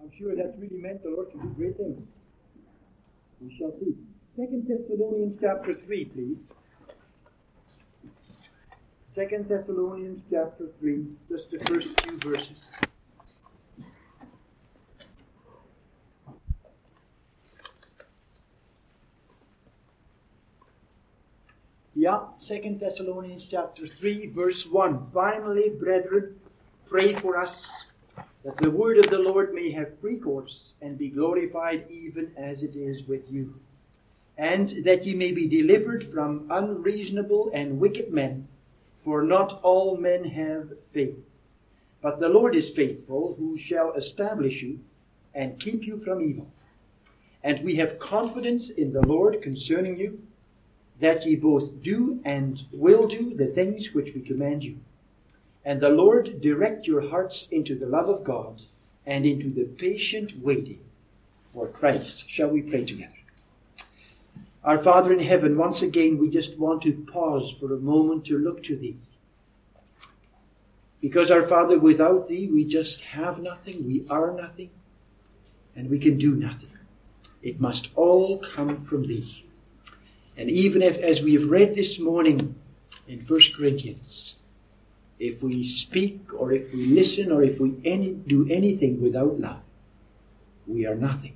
I'm sure that's really meant the Lord to do great things. We shall see. 2 Thessalonians chapter 3, please. 2 Thessalonians chapter 3, just the first few verses. Yeah, 2 Thessalonians chapter 3, verse 1. Finally, brethren, pray for us, that the word of the Lord may have free course, and be glorified even as it is with you. And that ye may be delivered from unreasonable and wicked men, for not all men have faith. But the Lord is faithful, who shall establish you, and keep you from evil. And we have confidence in the Lord concerning you, that ye both do and will do the things which we command you. And the Lord direct your hearts into the love of God, and into the patient waiting for Christ. Shall we pray together? Our Father in heaven, once again we just want to pause for a moment to look to Thee. Because our Father, without Thee we just have nothing, we are nothing, and we can do nothing. It must all come from Thee. And even if, as we have read this morning in 1 Corinthians, if we speak or if we listen or if we do anything without love, we are nothing.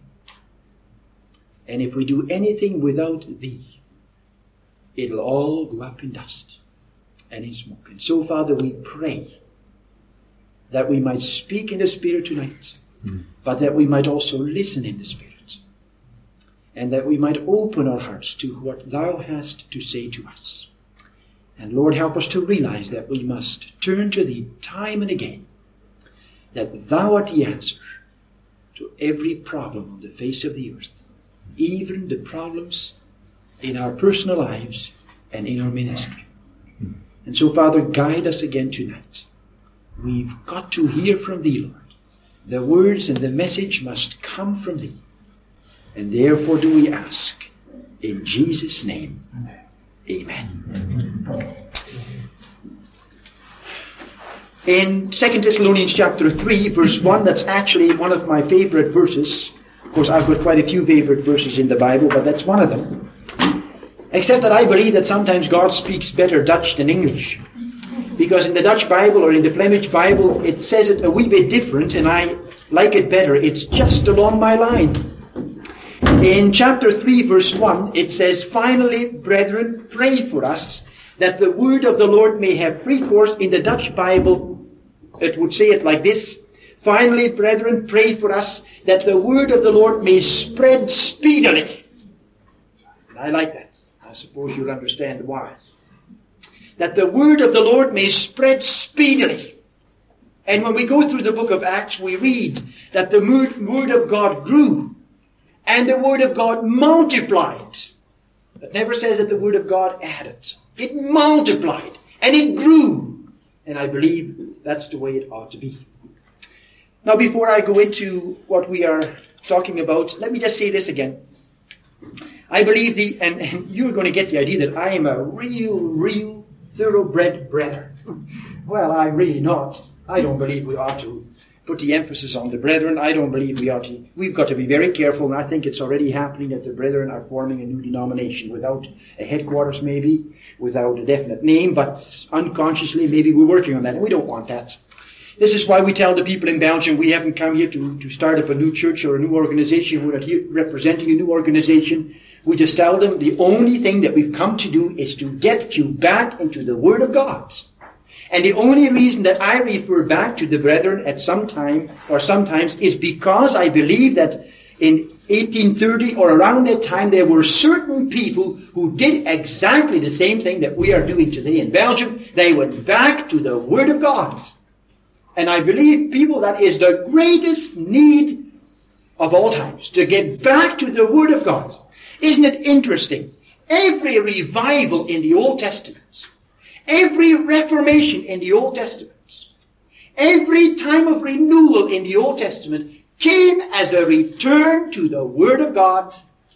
And if we do anything without Thee, it'll all go up in dust and in smoke. And so, Father, we pray that we might speak in the Spirit tonight, but that we might also listen in the Spirit. And that we might open our hearts to what Thou hast to say to us. And Lord, help us to realize that we must turn to Thee time and again, that Thou art the answer to every problem on the face of the earth, even the problems in our personal lives and in our ministry. And so, Father, guide us again tonight. We've got to hear from Thee, Lord. The words and the message must come from Thee. And therefore do we ask, in Jesus' name, Amen. In 2 Thessalonians chapter 3, verse 1, that's actually one of my favorite verses. Of course, I've got quite a few favorite verses in the Bible, but that's one of them. Except that I believe that sometimes God speaks better Dutch than English. Because in the Dutch Bible or in the Flemish Bible, it says it a wee bit different, and I like it better. It's just along my line. In chapter 3, verse 1, it says, Finally, brethren, pray for us, that the word of the Lord may have free course. In the Dutch Bible, it would say it like this, Finally, brethren, pray for us, that the word of the Lord may spread speedily. And I like that. I suppose you'll understand why. That the word of the Lord may spread speedily. And when we go through the book of Acts, we read that the word of God grew. And the word of God multiplied. It never says that the word of God added. It multiplied. And it grew. And I believe that's the way it ought to be. Now, before I go into what we are talking about, let me just say this again. I believe and you're going to get the idea that I am a real thoroughbred brethren. Well, I'm really not. I don't believe we ought to put the emphasis on the brethren. I don't believe we ought to. We've got to be very careful, and I think it's already happening that the brethren are forming a new denomination without a headquarters maybe, without a definite name, but unconsciously maybe we're working on that, and we don't want that. This is why we tell the people in Belgium we haven't come here to start up a new church or a new organization. We're not here representing a new organization. We just tell them the only thing that we've come to do is to get you back into the Word of God. And the only reason that I refer back to the brethren at some time or sometimes is because I believe that in 1830 or around that time there were certain people who did exactly the same thing that we are doing today in Belgium. They went back to the Word of God. And I believe, people, that is the greatest need of all times, to get back to the Word of God. Isn't it interesting? Every revival in the Old Testament, every reformation in the Old Testament, every time of renewal in the Old Testament came as a return to the Word of God.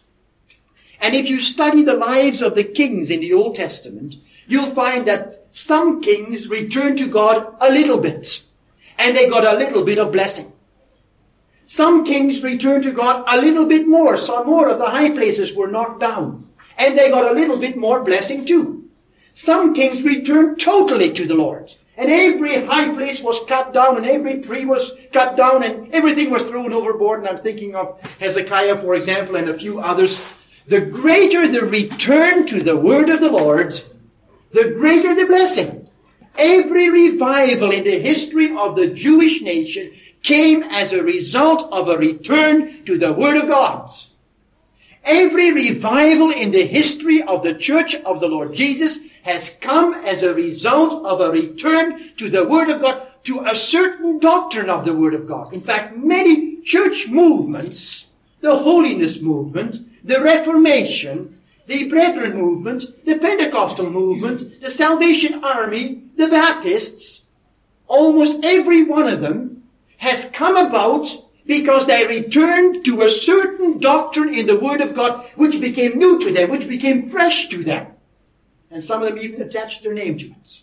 And if you study the lives of the kings in the Old Testament, you'll find that some kings returned to God a little bit. And they got a little bit of blessing. Some kings returned to God a little bit more. Some more of the high places were knocked down. And they got a little bit more blessing too. Some kings returned totally to the Lord. And every high place was cut down, and every tree was cut down, and everything was thrown overboard. And I'm thinking of Hezekiah, for example, and a few others. The greater the return to the word of the Lord, the greater the blessing. Every revival in the history of the Jewish nation came as a result of a return to the Word of God. Every revival in the history of the Church of the Lord Jesus has come as a result of a return to the Word of God, to a certain doctrine of the Word of God. In fact, many church movements, the holiness movement, the Reformation, the Brethren movement, the Pentecostal movement, the Salvation Army, the Baptists, almost every one of them has come about because they returned to a certain doctrine in the Word of God which became new to them, which became fresh to them. And some of them even attached their name to it.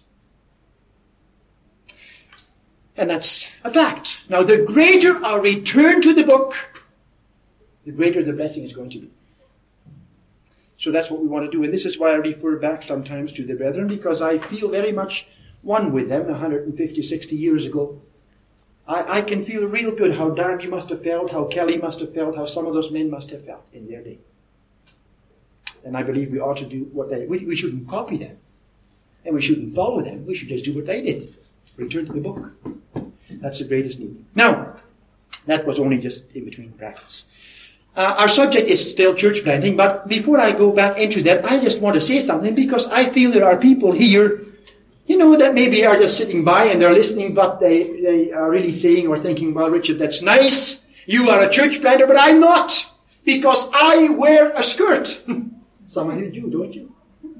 And that's a fact. Now, the greater our return to the book, the greater the blessing is going to be. So that's what we want to do. And this is why I refer back sometimes to the brethren, because I feel very much one with them 150, 60 years ago. I can feel real good how Darby must have felt, how Kelly must have felt, how some of those men must have felt in their day. And I believe we ought to do what they... We shouldn't copy them. And we shouldn't follow them. We should just do what they did. Return to the book. That's the greatest need. Now, that was only just in between brackets. Our subject is still church planting, but before I go back into that, I just want to say something, because I feel there are people here, that maybe are just sitting by and they're listening, but they are really saying or thinking, well, Richard, that's nice. You are a church planter, but I'm not, because I wear a skirt. Some of you do, don't you?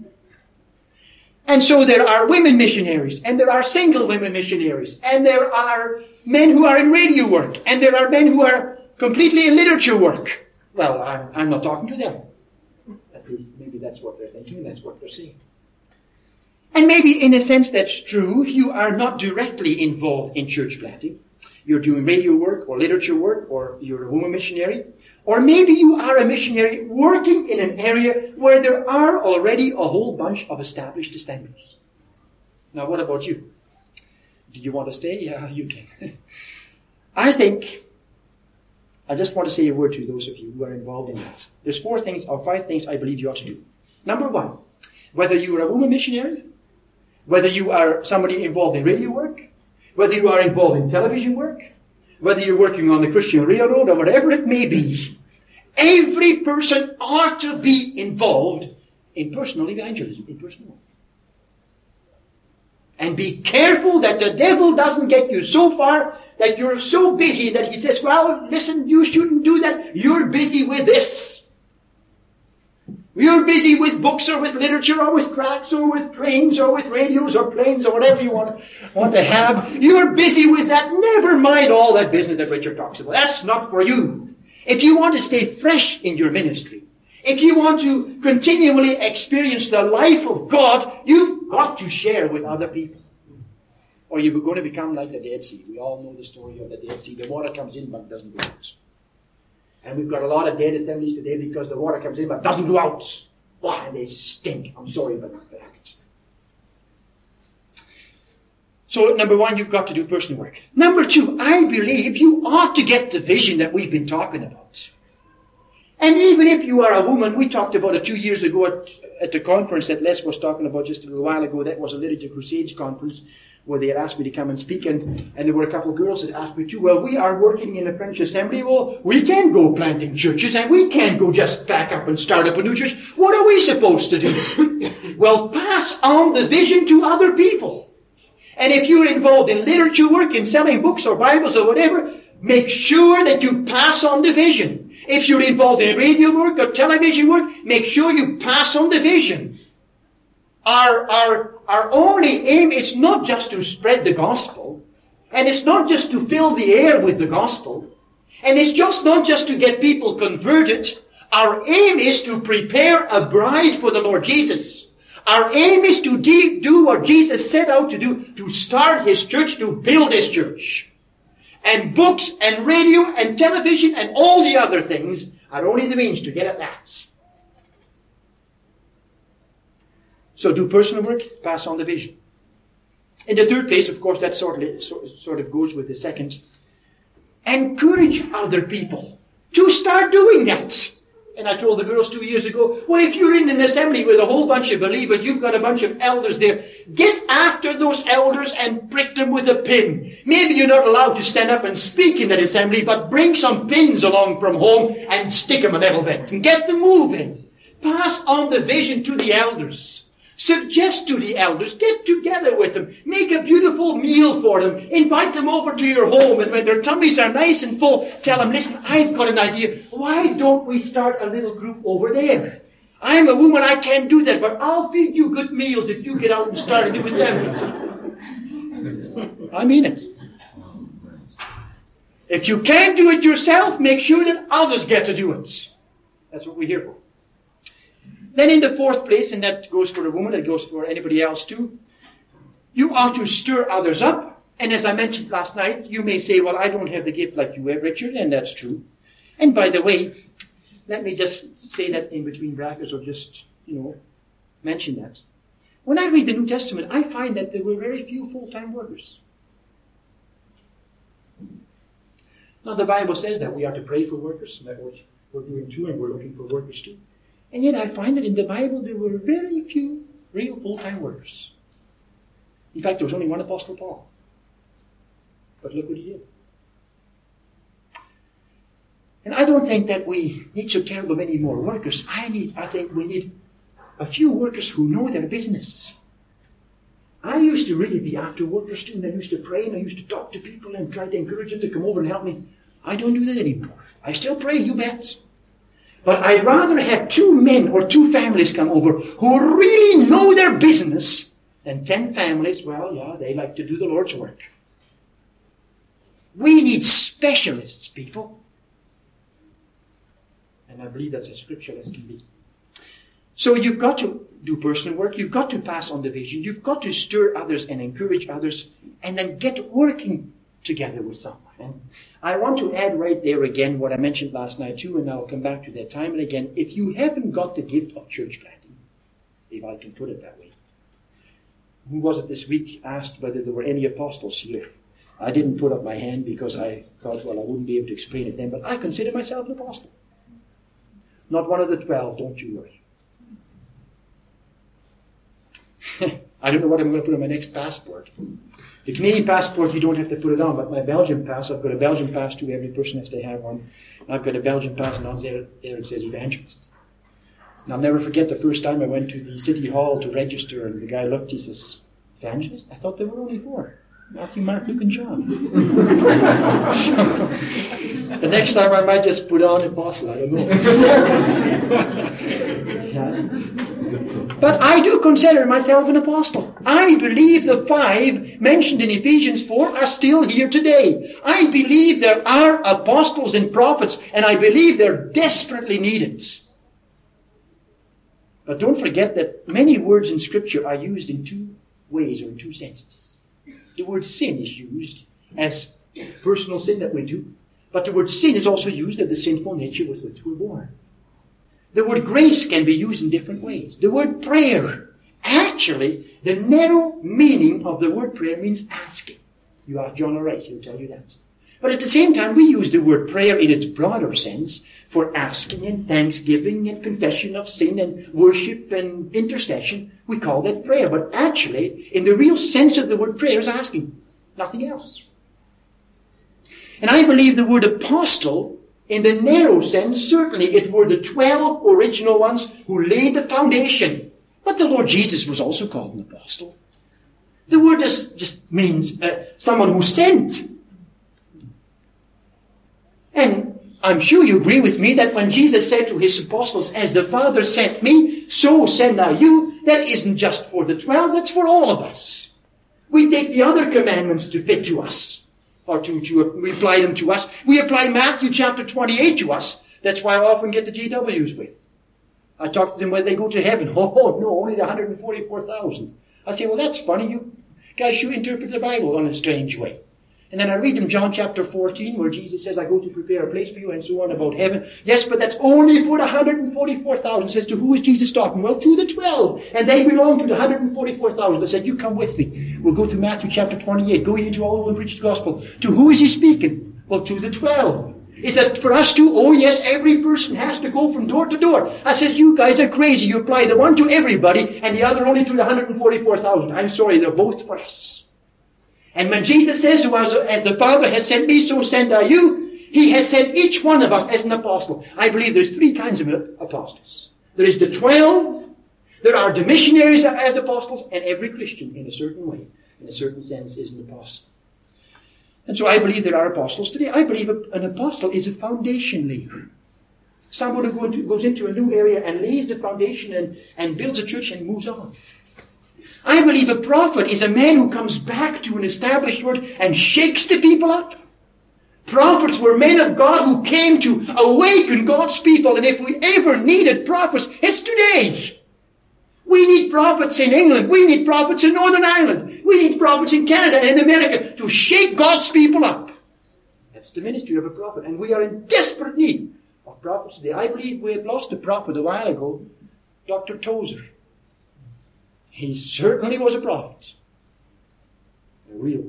And so there are women missionaries, and there are single women missionaries, and there are men who are in radio work, and there are men who are completely in literature work. Well, I'm not talking to them. At least maybe that's what they're thinking, that's what they're saying. And maybe in a sense that's true. You are not directly involved in church planting. You're doing radio work or literature work, or you're a woman missionary. Or maybe you are a missionary working in an area where there are already a whole bunch of established assemblies. Now, what about you? Do you want to stay? Yeah, you can. I just want to say a word to those of you who are involved in that. There's 5 things I believe you ought to do. Number 1, whether you are a woman missionary, whether you are somebody involved in radio work, whether you are involved in television work, whether you're working on the Christian Railroad or whatever it may be, every person ought to be involved in personal evangelism, in personal work. And be careful that the devil doesn't get you so far that you're so busy that he says, well, listen, you shouldn't do that. You're busy with this. You're busy with books or with literature or with tracts or with trains or with radios or planes or whatever you want to have. You're busy with that. Never mind all that business that Richard talks about. That's not for you. If you want to stay fresh in your ministry, if you want to continually experience the life of God, you've got to share with other people. Or you're going to become like the Dead Sea. We all know the story of the Dead Sea. The water comes in but doesn't go out. And we've got a lot of dead assemblies today because the water comes in but doesn't go out. Why? They stink. I'm sorry, but that's the fact. So, number 1, you've got to do personal work. Number 2, I believe you ought to get the vision that we've been talking about. And even if you are a woman, we talked about it 2 years ago at the conference that Les was talking about just a little while ago. That was a Literature Crusades conference where they had asked me to come and speak, and there were a couple of girls that asked me too, well, we are working in a French assembly, well, we can't go planting churches, and we can't go just back up and start up a new church. What are we supposed to do? Well, pass on the vision to other people. And if you're involved in literature work, in selling books or Bibles or whatever, make sure that you pass on the vision. If you're involved in radio work or television work, make sure you pass on the vision. Our only aim is not just to spread the gospel, and it's not just to fill the air with the gospel, and it's just not just to get people converted. Our aim is to prepare a bride for the Lord Jesus. Our aim is to do what Jesus set out to do, to start His church, to build His church. and books and radio and television and all the other things are only the means to get at that. So do personal work, pass on the vision. In the third place, of course, that sort of goes with the second. Encourage other people to start doing that. And I told the girls 2 years ago, well, if you're in an assembly with a whole bunch of believers, you've got a bunch of elders there, get after those elders and prick them with a pin. Maybe you're not allowed to stand up and speak in that assembly, but bring some pins along from home and stick them a little bit and get them moving. Pass on the vision to the elders. Suggest to the elders, get together with them, make a beautiful meal for them, invite them over to your home, and when their tummies are nice and full, tell them, listen, I've got an idea. Why don't we start a little group over there? I'm a woman, I can't do that, but I'll feed you good meals if you get out and start a new assembly. I mean it. If you can't do it yourself, make sure that others get to do it. That's what we're here for. Then in the fourth place, and that goes for a woman, that goes for anybody else too, you ought to stir others up. And as I mentioned last night, you may say, well, I don't have the gift like you have, Richard, and that's true. And by the way, let me just say that in between brackets, or just, mention that. When I read the New Testament, I find that there were very few full-time workers. Now the Bible says that we are to pray for workers, and that we're doing too, and we're looking for workers too. And yet I find that in the Bible there were very few real full-time workers. In fact, there was only one Apostle Paul. But look what he did. And I don't think that we need so terrible many more workers. I think we need a few workers who know their business. I used to really be after workers too, and I used to pray, and I used to talk to people and try to encourage them to come over and help me. I don't do that anymore. I still pray, you bet. But I'd rather have 2 men or 2 families come over who really know their business than 10 families, well, yeah, they like to do the Lord's work. We need specialists, people. And I believe that's as scriptural as can be. So you've got to do personal work, you've got to pass on the vision, you've got to stir others and encourage others, and then get working together with someone. And I want to add right there again what I mentioned last night too, and I'll come back to that time and again. If you haven't got the gift of church planting, if I can put it that way. Who was it this week asked whether there were any apostles here? I didn't put up my hand because I thought, well, I wouldn't be able to explain it then, but I consider myself an apostle. Not one of the 12, don't you worry. I don't know what I'm going to put on my next passport. The Canadian passport, you don't have to put it on, but my Belgian pass, I've got a Belgian pass too, every person has to have one. I've got a Belgian pass, and on there it says evangelist. And I'll never forget the first time I went to the city hall to register, and the guy looked, he says, evangelist? I thought there were only 4. Matthew, Mark, Luke, and John. The next time I might just put on apostle, I don't know. But I do consider myself an apostle. I believe the 5 mentioned in Ephesians 4 are still here today. I believe there are apostles and prophets, and I believe they're desperately needed. But don't forget that many words in Scripture are used in 2 ways or in 2 senses. The word sin is used as personal sin that we do, but the word sin is also used as the sinful nature with which we're born. The word grace can be used in different ways. The word prayer, actually, the narrow meaning of the word prayer means asking. You ask John O'Rice, he'll tell you that. But at the same time, we use the word prayer in its broader sense for asking and thanksgiving and confession of sin and worship and intercession. We call that prayer. But actually, in the real sense of the word prayer is asking, nothing else. And I believe the word apostle, in the narrow sense, certainly it were the 12 original ones who laid the foundation. But the Lord Jesus was also called an apostle. The word just means someone who sent. And I'm sure you agree with me that when Jesus said to his apostles, as the Father sent me, so send I you, that isn't just for the 12, that's for all of us. We take the other commandments to fit to us, or to apply them to us. We apply Matthew chapter 28 to us. That's why I often get the GWs with. I talk to them when they go to heaven. Oh, no, only the 144,000. I say, well, that's funny. You guys should interpret the Bible in a strange way. And then I read in John chapter 14 where Jesus says, I go to prepare a place for you and so on about heaven. Yes, but that's only for the 144,000. Says, to who is Jesus talking? Well, to the 12. And they belong to the 144,000. They said, you come with me. We'll go to Matthew chapter 28. Go into all and preach the gospel. To who is he speaking? Well, to the 12. Is that for us too? Oh yes, every person has to go from door to door. I said, you guys are crazy. You apply the one to everybody and the other only to the 144,000. I'm sorry, they're both for us. And when Jesus says, as the Father has sent me, so send I you, he has sent each one of us as an apostle. I believe there's three kinds of apostles. There is the 12, there are the missionaries as apostles, and every Christian in a certain way, in a certain sense, is an apostle. And so I believe there are apostles today. I believe an apostle is a foundation layer. Someone who goes into a new area and lays the foundation and builds a church and moves on. I believe a prophet is a man who comes back to an established word and shakes the people up. Prophets were men of God who came to awaken God's people, and if we ever needed prophets, it's today. We need prophets in England. We need prophets in Northern Ireland. We need prophets in Canada and in America to shake God's people up. That's the ministry of a prophet, and we are in desperate need of prophets today. I believe we have lost a prophet a while ago, Dr. Tozer. He certainly was a prophet. A real.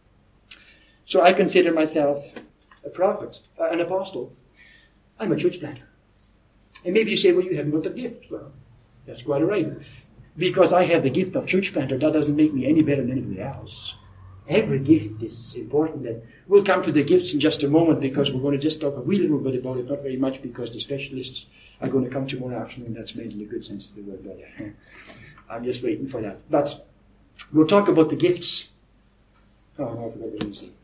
So I consider myself a prophet, an apostle. I'm a church planter. And maybe you say, well, you haven't got the gift. Well, that's quite all right. Because I have the gift of church planter, that doesn't make me any better than anybody else. Every gift is important. And we'll come to the gifts in just a moment because we're going to just talk a wee little bit about it, not very much because the specialists are going to come tomorrow afternoon. That's meant in a good sense of the word, brother. I'm just waiting for that. But we'll talk about the gifts. Oh, no, I forgot what I was going to say.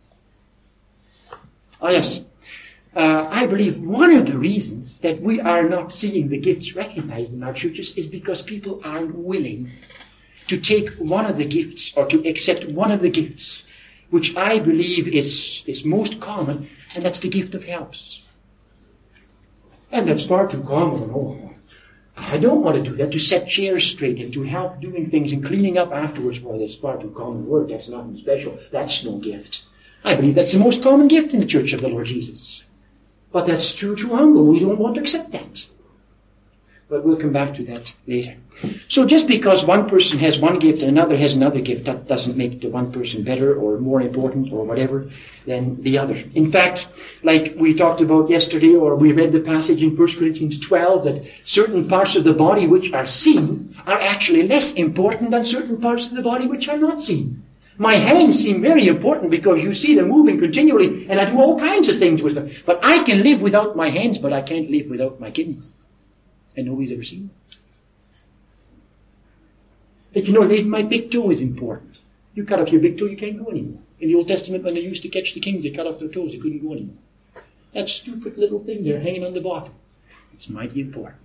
Oh, yes. I believe one of the reasons that we are not seeing the gifts recognized in our churches is because people aren't willing to take one of the gifts or to accept one of the gifts, which I believe is most common, and that's the gift of helps. And that's far too common. Oh, I don't want to do that, to set chairs straight and to help doing things and cleaning up afterwards. Well, that's far too common work. That's nothing special. That's no gift. I believe that's the most common gift in the Church of the Lord Jesus. But that's too humble. We don't want to accept that. But we'll come back to that later. So just because one person has one gift and another has another gift, that doesn't make the one person better or more important or whatever than the other. In fact, like we talked about yesterday, or we read the passage in 1 Corinthians 12, that certain parts of the body which are seen are actually less important than certain parts of the body which are not seen. My hands seem very important because you see them moving continually, and I do all kinds of things with them. But I can live without my hands, but I can't live without my kidneys. And nobody's ever seen them. But you know, my big toe is important. You cut off your big toe, you can't go anymore. In the Old Testament, when they used to catch the kings, they cut off their toes, they couldn't go anymore. That stupid little thing there hanging on the bottom. It's mighty important.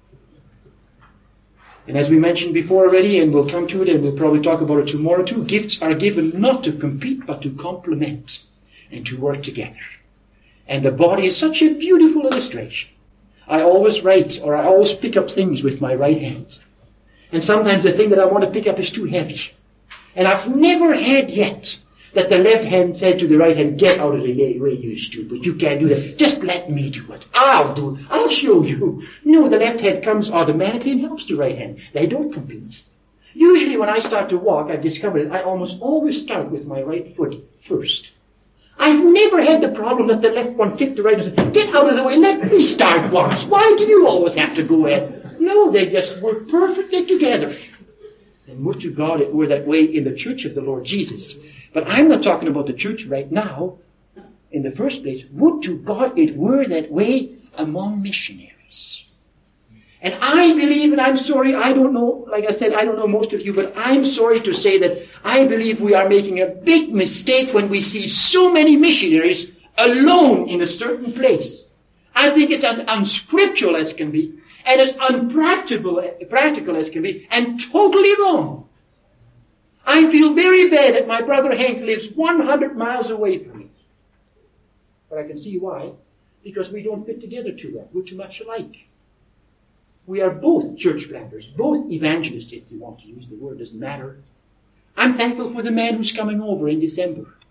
And as we mentioned before already, and we'll come to it, and we'll probably talk about it tomorrow too, gifts are given not to compete, but to complement and to work together. And the body is such a beautiful illustration. I always write, or I always pick up things with my right hand. And sometimes the thing that I want to pick up is too heavy. And I've never had yet that the left hand said to the right hand, get out of the way, you stupid. You can't do that. Just let me do it. I'll do it. I'll show you. No, the left hand comes automatically and helps the right hand. They don't compete. Usually when I start to walk, I've discovered I almost always start with my right foot first. I've never had the problem that the left one kicked the right and said, get out of the way, let me start once. Why do you always have to go ahead? No, they just work perfectly together. And would to God it were that way in the church of the Lord Jesus. But I'm not talking about the church right now. In the first place, would to God it were that way among missionaries. And I believe, and I'm sorry, I don't know, like I said, I don't know most of you, but I'm sorry to say that I believe we are making a big mistake when we see so many missionaries alone in a certain place. I think it's as unscriptural as can be, and as unpractical as can be, and totally wrong. I feel very bad that my brother Hank lives 100 miles away from me. But I can see why. Because we don't fit together too well. We're too much alike. We are both church planters, both evangelists, if you want to use the word, doesn't matter. I'm thankful for the man who's coming over in December.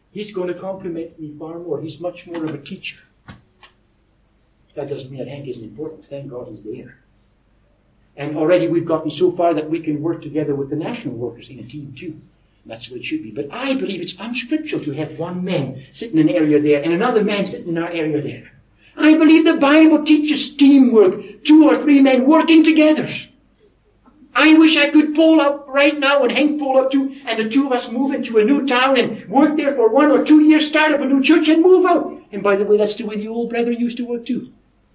He's going to compliment me far more. He's much more of a teacher. That doesn't mean that Hank isn't important. Thank God he's there. And already we've gotten so far that we can work together with the national workers in a team too. That's what it should be. But I believe it's unscriptural to have one man sitting in an area there and another man sitting in our area there. I believe the Bible teaches teamwork, 2 or 3 men working together. I wish I could pull up right now and Hank pull up too, and the 2 of us move into a new town and work there for 1 or 2 years, start up a new church and move out. And by the way, that's the way the old brethren used to work too.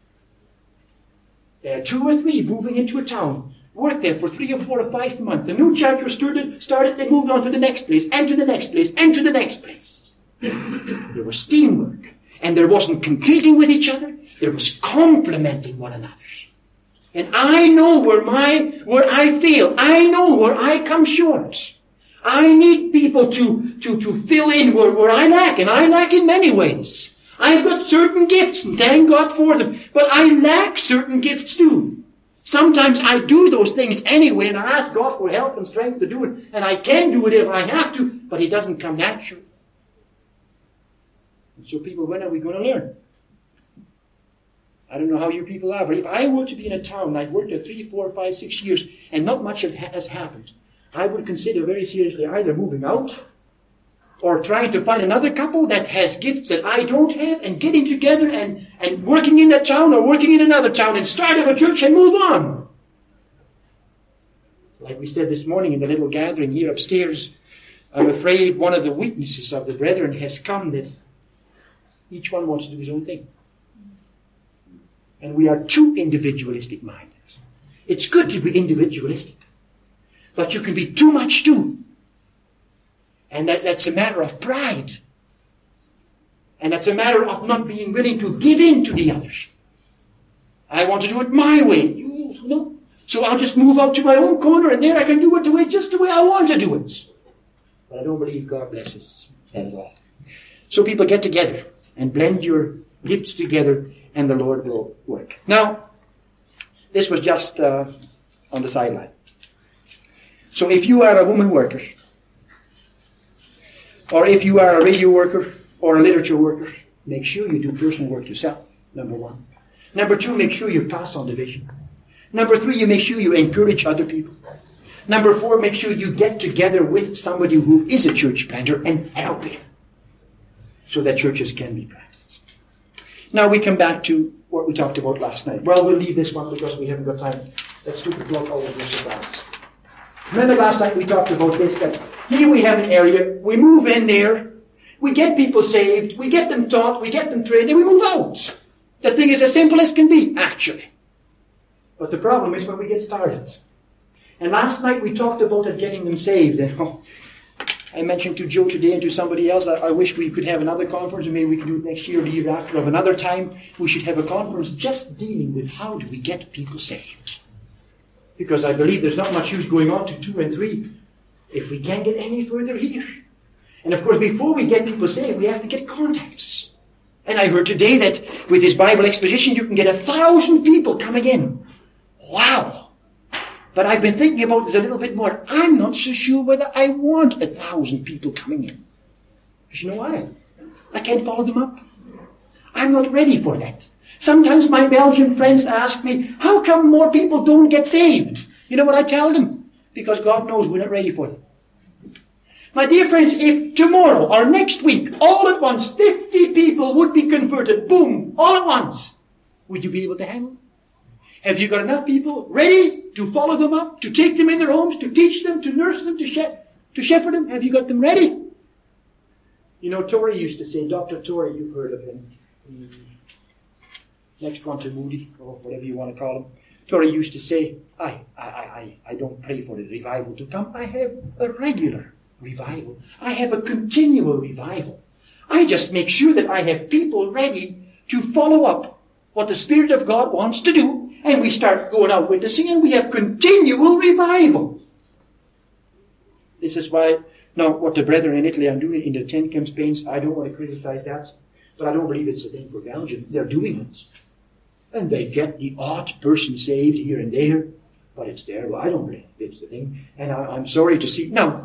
There are 2 or 3 moving into a town, work there for 3 or 4 or 5 months. The new church was started, they moved on to the next place, and to the next place, and to the next place. There was teamwork. And there wasn't competing with each other, there was complementing one another. And I know where I fail. I know where I come short. I need people to fill in where I lack, and I lack in many ways. I've got certain gifts, and thank God for them, but I lack certain gifts too. Sometimes I do those things anyway, and I ask God for help and strength to do it, and I can do it if I have to, but it doesn't come natural. And so people, when are we going to learn? I don't know how you people are, but if I were to be in a town, I've worked there 3, 4, 5, 6 years, and not much has happened, I would consider very seriously either moving out, or trying to find another couple that has gifts that I don't have, and getting together and working in that town, or working in another town, and start up a church and move on. Like we said this morning in the little gathering here upstairs, I'm afraid one of the weaknesses of the brethren has come that each one wants to do his own thing. And we are too individualistic minded. It's good to be individualistic, but you can be too much too. And that's a matter of pride. And that's a matter of not being willing to give in to the others. I want to do it my way. No. So I'll just move out to my own corner, and there I can do it just the way I want to do it. But I don't believe God blesses that at all. So people get together and blend your gifts together, and the Lord will work. Now, this was just on the sideline. So if you are a woman worker, or if you are a radio worker, or a literature worker, make sure you do personal work yourself, number 1. Number 2, make sure you pass on the vision. Number 3, you make sure you encourage other people. Number 4, make sure you get together with somebody who is a church planter and help him, so that churches can be planted. Now we come back to what we talked about last night. Well, we'll leave this one because we haven't got time. Let's do the block all of this about. Remember last night we talked about this, that here we have an area, we move in there, we get people saved, we get them taught, we get them trained, and we move out. The thing is as simple as can be, actually. But the problem is when we get started. And last night we talked about it, getting them saved. And I mentioned to Joe today and to somebody else, I wish we could have another conference, and maybe we can do it next year or the year after. Of another time, we should have a conference just dealing with how do we get people saved. Because I believe there's not much use going on to 2 and 3 if we can't get any further here. And of course, before we get people saved, we have to get contacts. And I heard today that with this Bible exposition, you can get 1,000 people coming in. Wow! But I've been thinking about this a little bit more. I'm not so sure whether I want 1,000 people coming in. Because you know why? I can't follow them up. I'm not ready for that. Sometimes my Belgian friends ask me, how come more people don't get saved? You know what I tell them? Because God knows we're not ready for them. My dear friends, if tomorrow or next week, all at once, 50 people would be converted, boom, all at once, would you be able to handle it? Have you got enough people ready to follow them up, to take them in their homes, to teach them, to nurse them, to shepherd them? Have you got them ready? You know, Torrey used to say, Dr. Torrey, you've heard of him. Next one to Moody, or whatever you want to call him. Torrey used to say, I don't pray for a revival to come. I have a regular revival. I have a continual revival. I just make sure that I have people ready to follow up what the Spirit of God wants to do, and we start going out witnessing, and we have continual revival. This is why, now, what the brethren in Italy are doing in the 10 campaigns, I don't want to criticize that, but I don't believe it's a thing for Belgium. They're doing it. And they get the odd person saved here and there, but it's there. Well, I don't believe it's the thing. And I'm sorry to see. Now,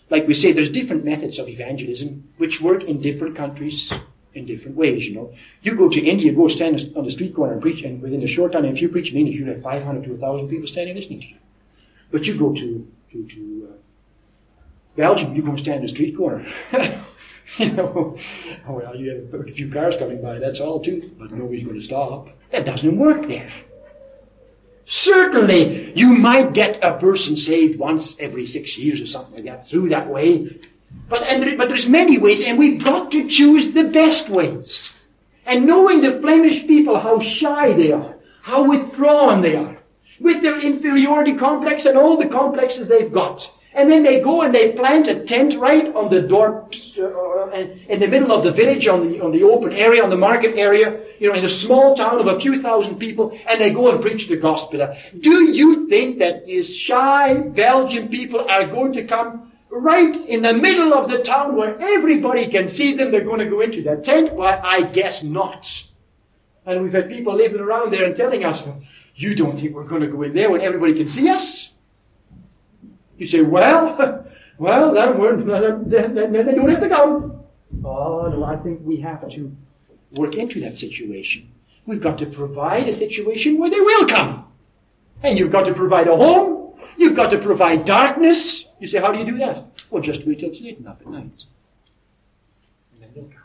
like we say, there's different methods of evangelism which work in different countries in different ways, you know. You go to India, go stand on the street corner and preach, and within a short time, if you preach in India, you have 500 to 1,000 people standing listening to you. But you go to Belgium, you go stand on the street corner. You know, well, you have a few cars coming by, that's all too, but nobody's going to stop. That doesn't work there. Certainly, you might get a person saved once every 6 years or something like that through that way. But there's many ways, and we've got to choose the best ways. And knowing the Flemish people, how shy they are, how withdrawn they are, with their inferiority complex and all the complexes they've got. And then they go and they plant a tent right on the door, in the middle of the village, on the open area, on the market area, you know, in a small town of a few thousand people, and they go and preach the gospel. Do you think that these shy Belgian people are going to come right in the middle of the town where everybody can see them? They're going to go into that tent? Well, I guess not. And we've had people living around there and telling us, well, you don't think we're going to go in there when everybody can see us? You say, well, then they don't have to come. Oh, no, I think we have to work into that situation. We've got to provide a situation where they will come. And you've got to provide a home. You've got to provide darkness. You say, how do you do that? Well, just wait till it's late enough at night. And then they'll come.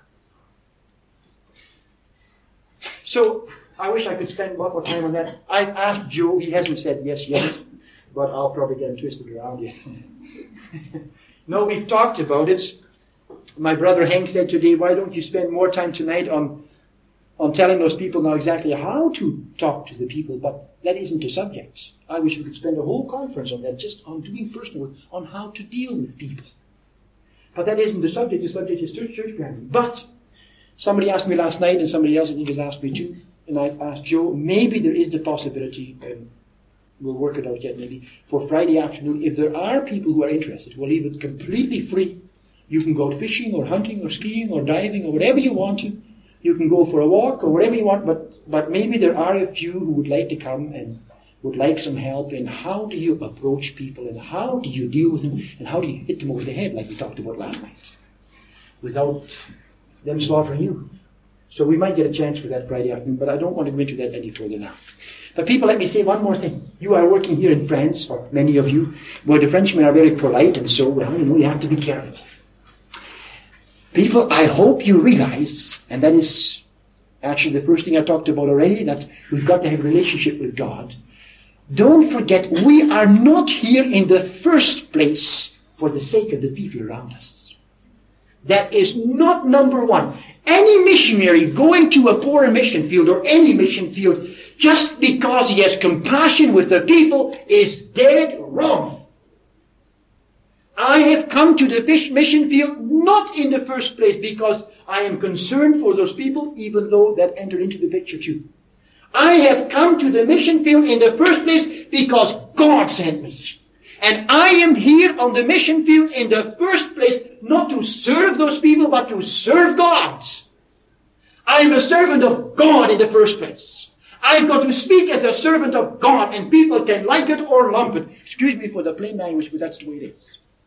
So, I wish I could spend a lot more time on that. I've asked Joe, he hasn't said yes yet, but I'll probably get him twisted around yet. No, we've talked about it. My brother Hank said today, why don't you spend more time tonight on telling those people now exactly how to talk to the people, but that isn't the subject. I wish we could spend a whole conference on that, just on doing personal work, on how to deal with people. But that isn't the subject is church planting. But somebody asked me last night, and somebody else I think has asked me too, and I've asked Joe, maybe there is the possibility, we'll work it out yet maybe, for Friday afternoon, if there are people who are interested, we'll leave it completely free. You can go out fishing or hunting or skiing or diving or whatever you want to. You can go for a walk or whatever you want, but maybe there are a few who would like to come and would like some help in how do you approach people and how do you deal with them and how do you hit them over the head like we talked about last night without them slaughtering you. So we might get a chance for that Friday afternoon, but I don't want to go into that any further now. But people, let me say one more thing. You are working here in France, or many of you, where the Frenchmen are very polite and so, well, you know, you have to be careful. People, I hope you realize, and that is actually the first thing I talked about already, that we've got to have a relationship with God. Don't forget, we are not here in the first place for the sake of the people around us. That is not number one. Any missionary going to a foreign mission field or any mission field just because he has compassion with the people is dead wrong. I have come to the mission field not in the first place because I am concerned for those people, even though that entered into the picture too. I have come to the mission field in the first place because God sent me. And I am here on the mission field in the first place not to serve those people, but to serve God. I am a servant of God in the first place. I've got to speak as a servant of God, and people can like it or lump it. Excuse me for the plain language, but that's the way it is.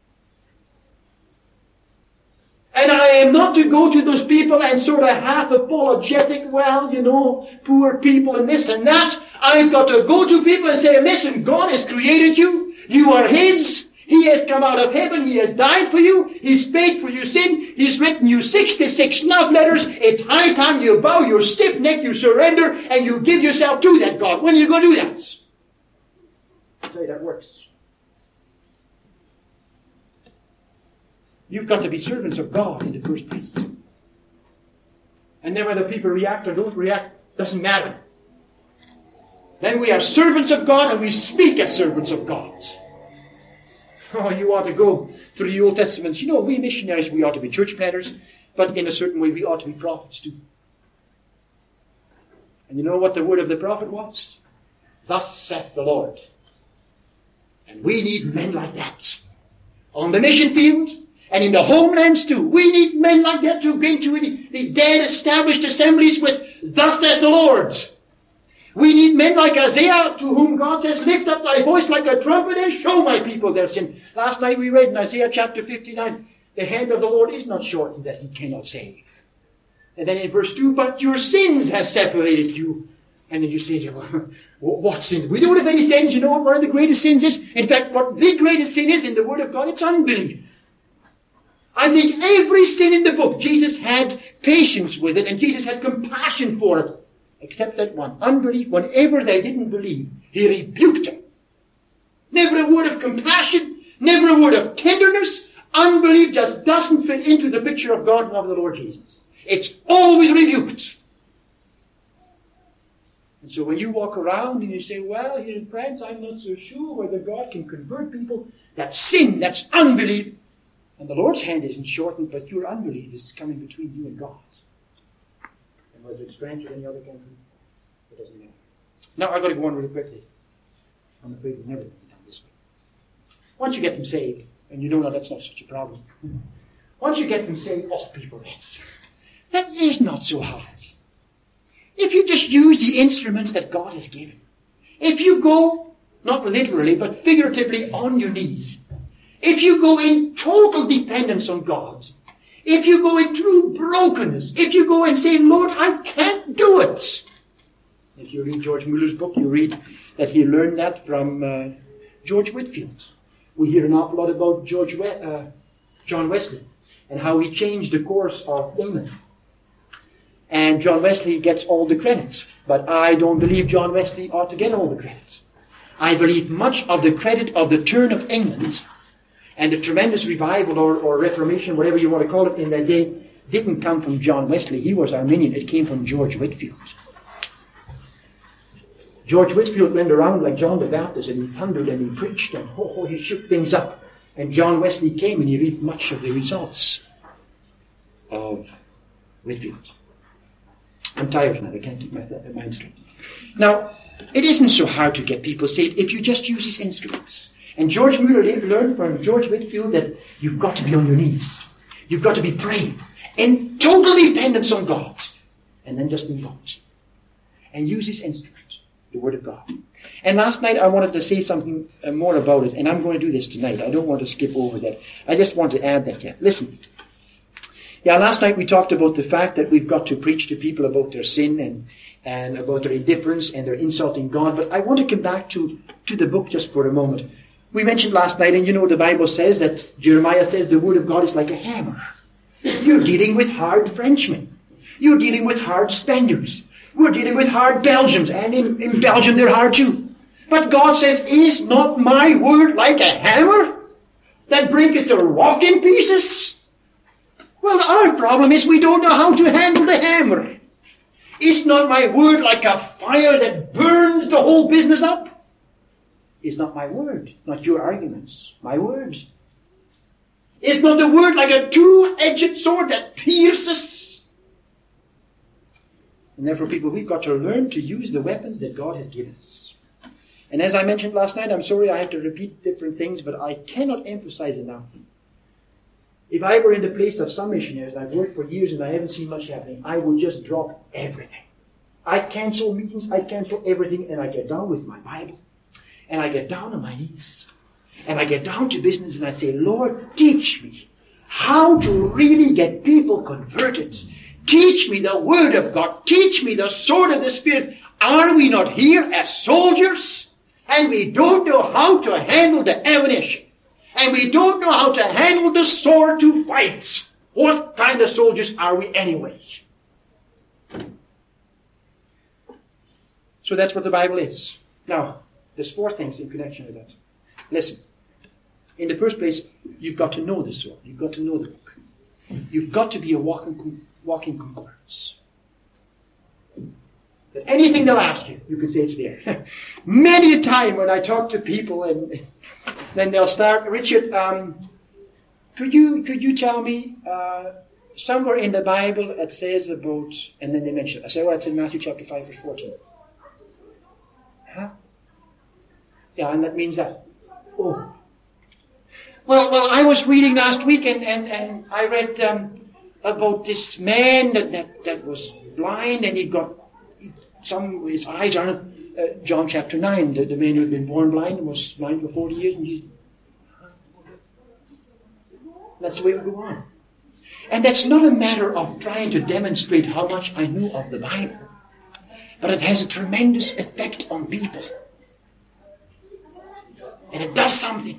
And I am not to go to those people and sort of half apologetic, well, you know, poor people and this and that. I've got to go to people and say, listen, God has created you. You are His. He has come out of heaven. He has died for you. He's paid for your sin. He's written you 66 love letters. It's high time you bow your stiff neck, you surrender, and you give yourself to that God. When are you going to do that? I'll tell you that works. You've got to be servants of God in the first place. And then whether people react or don't react, doesn't matter. Then we are servants of God and we speak as servants of God. Oh, you ought to go through the Old Testament. You know, we missionaries, we ought to be church planters, but in a certain way we ought to be prophets too. And you know what the word of the prophet was? Thus saith the Lord. And we need men like that. On the mission field, and in the homelands too. We need men like that to go into the dead established assemblies with, thus saith the Lord. We need men like Isaiah, to whom God says, lift up thy voice like a trumpet and show my people their sin. Last night we read in Isaiah chapter 59, the hand of the Lord is not shortened that he cannot save. And then in verse 2, but your sins have separated you. And then you say, well, what sins? We don't have any sins. You know what one of the greatest sins is? In fact, what the greatest sin is in the Word of God, it's unbelief. I think every sin in the book, Jesus had patience with it and Jesus had compassion for it. Except that one, unbelief. Whenever they didn't believe, he rebuked them. Never a word of compassion, never a word of tenderness. Unbelief just doesn't fit into the picture of God and of the Lord Jesus. It's always rebuked. And so when you walk around and you say, well, here in France, I'm not so sure whether God can convert people, that's sin, that's unbelief. And the Lord's hand isn't shortened, but your unbelief is coming between you and God. And whether it's France or any other country, it doesn't matter. Now I've got to go on really quickly. I'm afraid we're never going to be done this way. Once you get them saved, and you know now that's not such a problem. Once you get them saved, oh people, that is not so hard. If you just use the instruments that God has given, if you go, not literally, but figuratively on your knees, if you go in total dependence on God, if you go in true brokenness, if you go and say, Lord, I can't do it. If you read George Muller's book, you read that he learned that from George Whitefield. We hear an awful lot about John Wesley and how he changed the course of England. And John Wesley gets all the credit. But I don't believe John Wesley ought to get all the credit. I believe much of the credit of the turn of England and the tremendous revival or reformation, whatever you want to call it, in that day, didn't come from John Wesley. He was Arminian. It came from George Whitefield. George Whitefield went around like John the Baptist, and he thundered and he preached and he shook things up. And John Wesley came and he reaped much of the results of Whitefield. I'm tired now. I can't keep my mind straight. Now, it isn't so hard to get people saved if you just use these instruments. And George Muller learned from George Whitefield that you've got to be on your knees. You've got to be praying in total dependence on God. And then just move on. And use this instrument, the Word of God. And last night I wanted to say something more about it, and I'm going to do this tonight. I don't want to skip over that. I just want to add that yet. Listen. Yeah, last night we talked about the fact that we've got to preach to people about their sin and about their indifference and their insulting God. But I want to come back to the book just for a moment. We mentioned last night, and you know the Bible says that Jeremiah says the Word of God is like a hammer. You're dealing with hard Frenchmen. You're dealing with hard Spaniards. We're dealing with hard Belgians, and in Belgium they're hard too. But God says, is not my Word like a hammer that breaketh a rock in pieces? Well, our problem is we don't know how to handle the hammer. Is not my Word like a fire that burns the whole business up? Is not my Word, not your arguments, my words. Is not the Word like a two-edged sword that pierces? And therefore, people, we've got to learn to use the weapons that God has given us. And as I mentioned last night, I'm sorry I have to repeat different things, but I cannot emphasize enough. If I were in the place of some missionaries, and I've worked for years and I haven't seen much happening, I would just drop everything. I'd cancel meetings, I'd cancel everything, and I get down with my Bible, and I get down on my knees, and I get down to business, and I say, Lord, teach me how to really get people converted. Teach me the Word of God. Teach me the sword of the Spirit. Are we not here as soldiers? And we don't know how to handle the ammunition. And we don't know how to handle the sword to fight. What kind of soldiers are we anyway? So that's what the Bible is. Now, there's four things in connection with that. Listen. In the first place, you've got to know the sword. You've got to know the book. You've got to be a walking concordance. That anything they'll ask you, you can say it's there. Many a time when I talk to people and then they'll start, Richard, could you tell me somewhere in the Bible it says about, and then they mention it. I say, well, it's in Matthew chapter 5 verse 14. Huh? Yeah, and that means that. Oh. Well, I was reading last week and I read about this man that was blind and he his eyes aren't, John chapter 9, the man who had been born blind and was blind for 40 years, and that's the way we go on. And that's not a matter of trying to demonstrate how much I know of the Bible, but it has a tremendous effect on people. And it does something.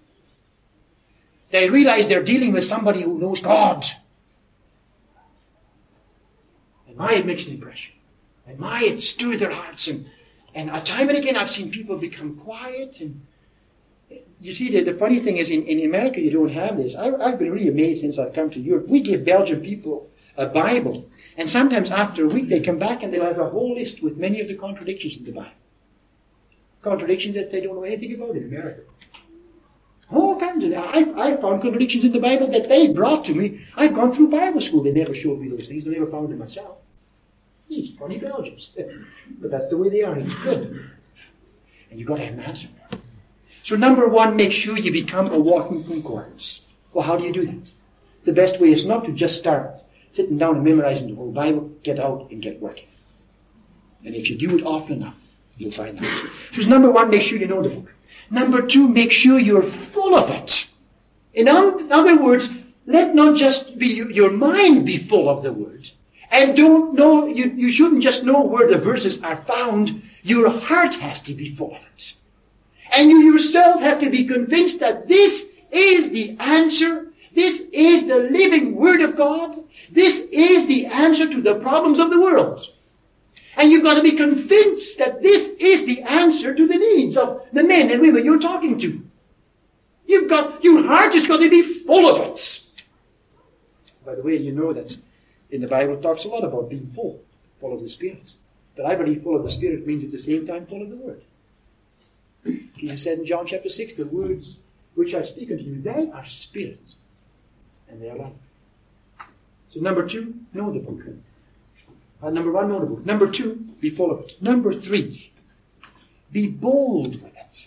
They realize they're dealing with somebody who knows God. And my, it makes an impression. And my, it stirs their hearts. And time and again I've seen people become quiet. And you see, the funny thing is, in America you don't have this. I've been really amazed since I've come to Europe. We give Belgian people a Bible. And sometimes after a week they come back and they'll have a whole list with many of the contradictions in the Bible. Contradictions that they don't know anything about in America. All kinds of I found contradictions in the Bible that they brought to me. I've gone through Bible school. They never showed me those things. I never found them myself. These funny Belgians. But that's the way they are. It's good. And you've got to have an answer. So number one, make sure you become a walking concordance. Well, how do you do that? The best way is not to just start sitting down and memorizing the whole Bible. Get out and get working. And if you do it often enough, you'll find out. So number one, make sure you know the book. Number two, make sure you're full of it. In other words, let not just be your mind be full of the Word. And don't know, you shouldn't just know where the verses are found. Your heart has to be full of it. And you yourself have to be convinced that this is the answer. This is the living Word of God. This is the answer to the problems of the world. And you've got to be convinced that this is the answer to the needs of the men and women you're talking to. Your heart has got to be full of it. By the way, you know that in the Bible it talks a lot about being full of the Spirit. But I believe full of the Spirit means at the same time full of the Word. Jesus said in John chapter 6, the words which I speak unto you, they are spirit and they are life. So number two, know the book. Number one, know the book. Number two, be full of it. Number three, be bold with it.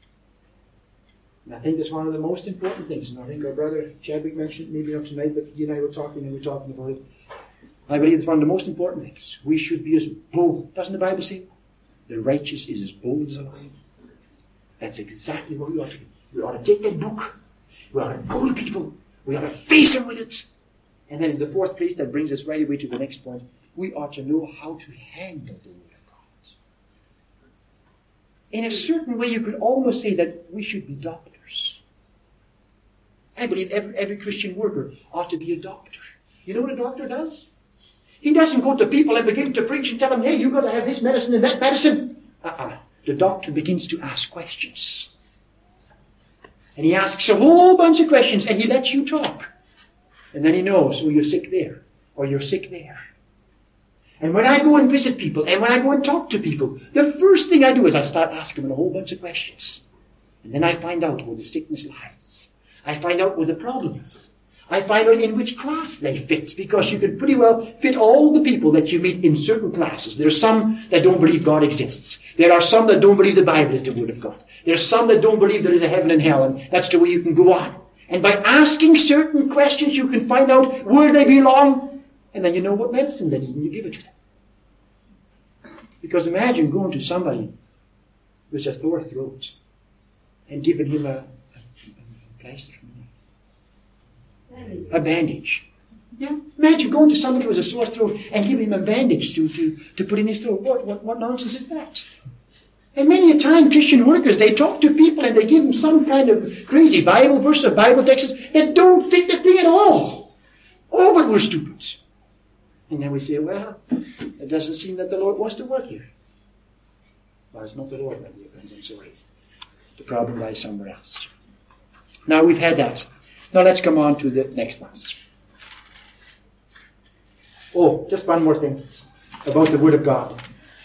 And I think that's one of the most important things. And I think our brother Chadwick mentioned, maybe not tonight, but he and I were talking about it. I believe it's one of the most important things. We should be as bold. Doesn't the Bible say? The righteous is as bold as a lion. That's exactly what we ought to do. We ought to take that book. We ought to go to people. We ought to face them with it. And then in the fourth place, that brings us right away to the next point. We ought to know how to handle the Word of God. In a certain way, you could almost say that we should be doctors. I believe every Christian worker ought to be a doctor. You know what a doctor does? He doesn't go to people and begin to preach and tell them, hey, you've got to have this medicine and that medicine. The doctor begins to ask questions. And he asks a whole bunch of questions and he lets you talk. And then he knows, oh, you're sick there, or you're sick there. And when I go and visit people, and when I go and talk to people, the first thing I do is I start asking them a whole bunch of questions. And then I find out where the sickness lies. I find out where the problem is. I find out in which class they fit, because you can pretty well fit all the people that you meet in certain classes. There are some that don't believe God exists. There are some that don't believe the Bible is the Word of God. There are some that don't believe there is a heaven and hell, and that's the way you can go on. And by asking certain questions, you can find out where they belong, and then you know what medicine they need, and you give it to them. Because imagine going to somebody with a sore throat and giving him a plaster, a bandage. Yeah. Imagine going to somebody with a sore throat and giving him a bandage to put in his throat. What nonsense is that? And many a time Christian workers, they talk to people and they give them some kind of crazy Bible verse or Bible texts that don't fit the thing at all. Oh, but we're stupid. And then we say, well, it doesn't seem that the Lord wants to work here. Well, it's not the Lord, my dear friends, I'm sorry. The problem lies somewhere else. Now we've had that. Now let's come on to the next ones. Oh, just one more thing about the Word of God.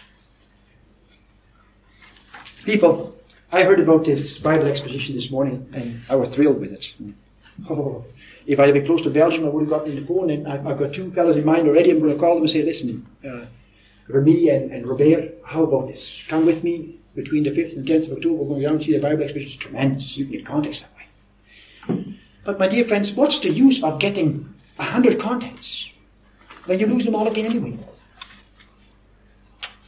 People, I heard about this Bible exposition this morning, and I was thrilled with it. Oh, if I had been close to Belgium, I would have gotten in the phone, and I've got two fellows in mind already. I'm going to call them and say, listen, Remy and Robert, how about this? Come with me between the 5th and 10th of October. We're going down and see the Bible exposition. It's tremendous. You can get contacts that way. But my dear friends, what's the use of getting 100 contacts when you lose them all again anyway?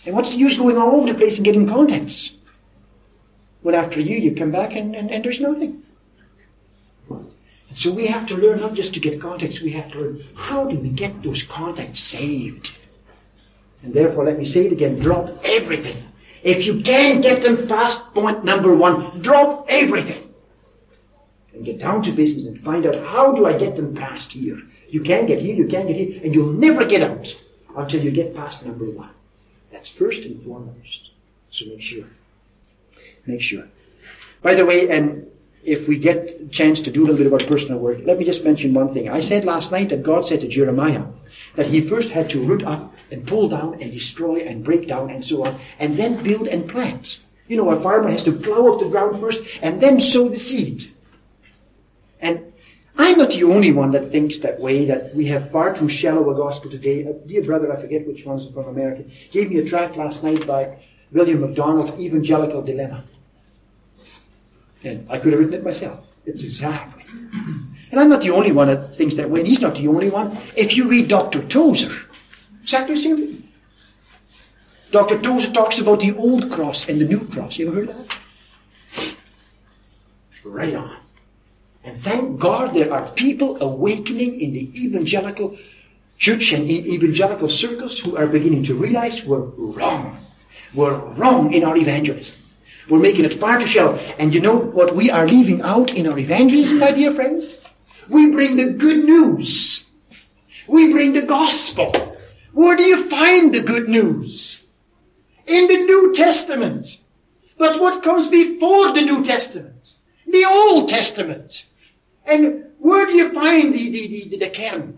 And what's the use going all over the place and getting contacts? When after you come back and there's nothing. And so we have to learn not just to get contacts, we have to learn how do we get those contacts saved. And therefore, let me say it again, drop everything. If you can get them past point number 1, drop everything. And get down to business and find out how do I get them past here. You can't get here, you can't get here, and you'll never get out until you get past number 1. That's first and foremost. So make sure. Make sure. By the way, and if we get a chance to do a little bit about personal work, let me just mention one thing. I said last night that God said to Jeremiah that he first had to root up and pull down and destroy and break down and so on, and then build and plant. You know, a farmer has to plow up the ground first and then sow the seed. And I'm not the only one that thinks that way, that we have far too shallow a gospel today. A dear brother, I forget which one's from America, gave me a tract last night by William MacDonald, Evangelical Dilemma. And I could have written it myself. It's exactly. And I'm not the only one that thinks that way, and he's not the only one. If you read Dr. Tozer, exactly the same thing. Dr. Tozer talks about the old cross and the new cross. You ever heard of that? Right on. And thank God there are people awakening in the evangelical church and evangelical circles who are beginning to realize we're wrong. We're wrong in our evangelism. We're making it far too shallow. And you know what we are leaving out in our evangelism, my dear friends? We bring the good news. We bring the gospel. Where do you find the good news? In the New Testament. But what comes before the New Testament? The Old Testament. And where do you find the kern?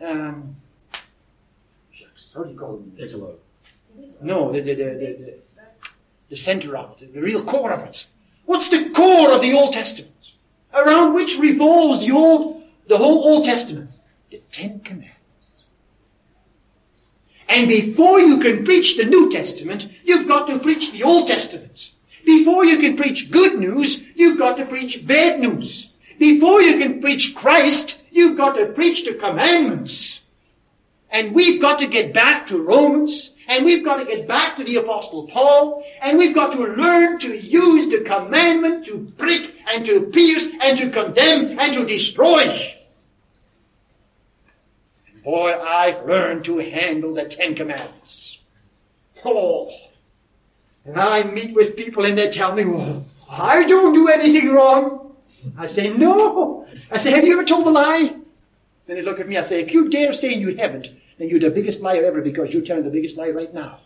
How do you call it? No, the center of it, the real core of it. What's the core of the Old Testament? Around which revolves the whole Old Testament? The 10 Commandments. And before you can preach the New Testament, you've got to preach the Old Testament. Before you can preach good news, you've got to preach bad news. Before you can preach Christ, you've got to preach the commandments. And we've got to get back to Romans, and we've got to get back to the Apostle Paul, and we've got to learn to use the commandment to prick and to pierce and to condemn and to destroy. And boy, I've learned to handle the 10 Commandments. Oh. And I meet with people and they tell me, well, I don't do anything wrong. I say, no. I say, have you ever told a lie? Then they look at me, I say, if you dare say you haven't, then you're the biggest liar ever because you're telling the biggest lie right now.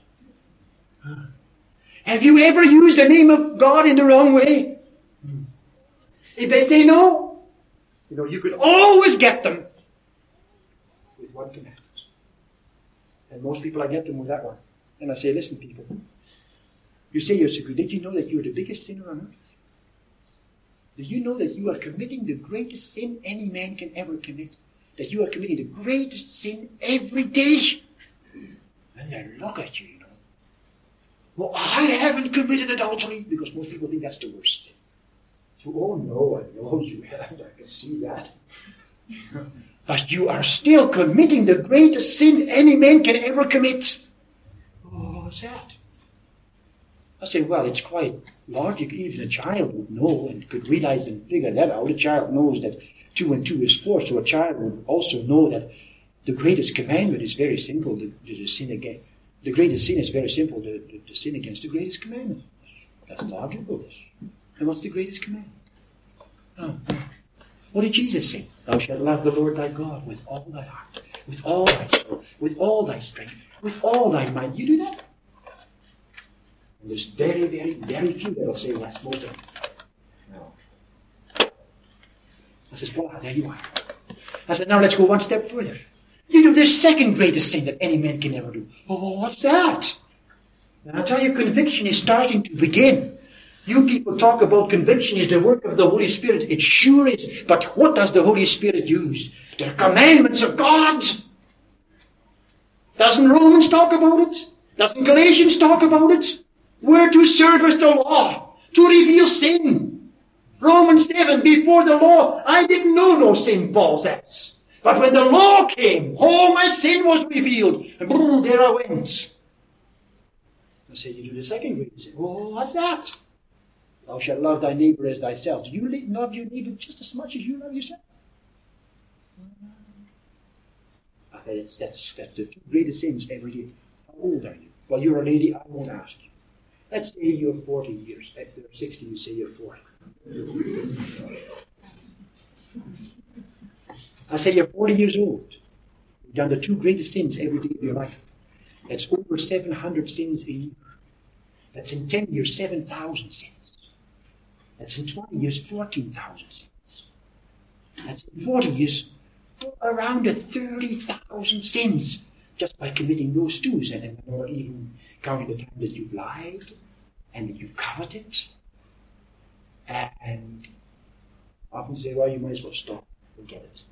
Have you ever used the name of God in the wrong way? If they say no, you know, you can always get them with one commandment. And most people, I get them with that one. And I say, listen, people, you say you're so good. Did you know that you're the biggest sinner on earth? Do you know that you are committing the greatest sin any man can ever commit? That you are committing the greatest sin every day? And they look at you, you know. Well, I haven't committed adultery, because most people think that's the worst sin. So, oh no, I know you haven't. I can see that. But you are still committing the greatest sin any man can ever commit. Oh, what's that? I say, well, it's quite logical. Even a child would know and could realize and figure that out. A child knows that 2 and 2 is 4, so a child would also know that the greatest commandment is very simple. The sin again. The greatest sin is very simple. The sin against the greatest commandment. That's logical. And what's the greatest commandment? Oh. What did Jesus say? Thou shalt love the Lord thy God with all thy heart, with all thy soul, with all thy strength, with all thy mind. You do that? And there's very, very, very few that will say that's most of them. No. I says, well, there you are. I said, now let's go one step further. You do the second greatest thing that any man can ever do. Oh, what's that? And I'll tell you, conviction is starting to begin. You people talk about conviction is the work of the Holy Spirit. It sure is. But what does the Holy Spirit use? The commandments of God. Doesn't Romans talk about it? Doesn't Galatians talk about it? We're to service the law, to reveal sin. Romans 7, before the law, I didn't know no sin, Paul says. But when the law came, all my sin was revealed. And boom, there I went. I say, you do the second greatest sin. Oh, what's that? Thou shalt love thy neighbor as thyself. Do you love your neighbor just as much as you love yourself? I said, that's the two greatest sins every day. How old are you? Well, you're a lady, I won't ask you. Let's say you're 40 years. If they're 60, you say you're 40. I say you're 40 years old. You've done the two greatest sins every day of your life. That's over 700 sins a year. That's in 10 years, 7,000 sins. That's in 20 years, 14,000 sins. That's in 40 years, around 30,000 sins just by committing those two. And we're not even counting the time that you've lied and that you've coveted. And often say, well, you might as well stop. Forget it.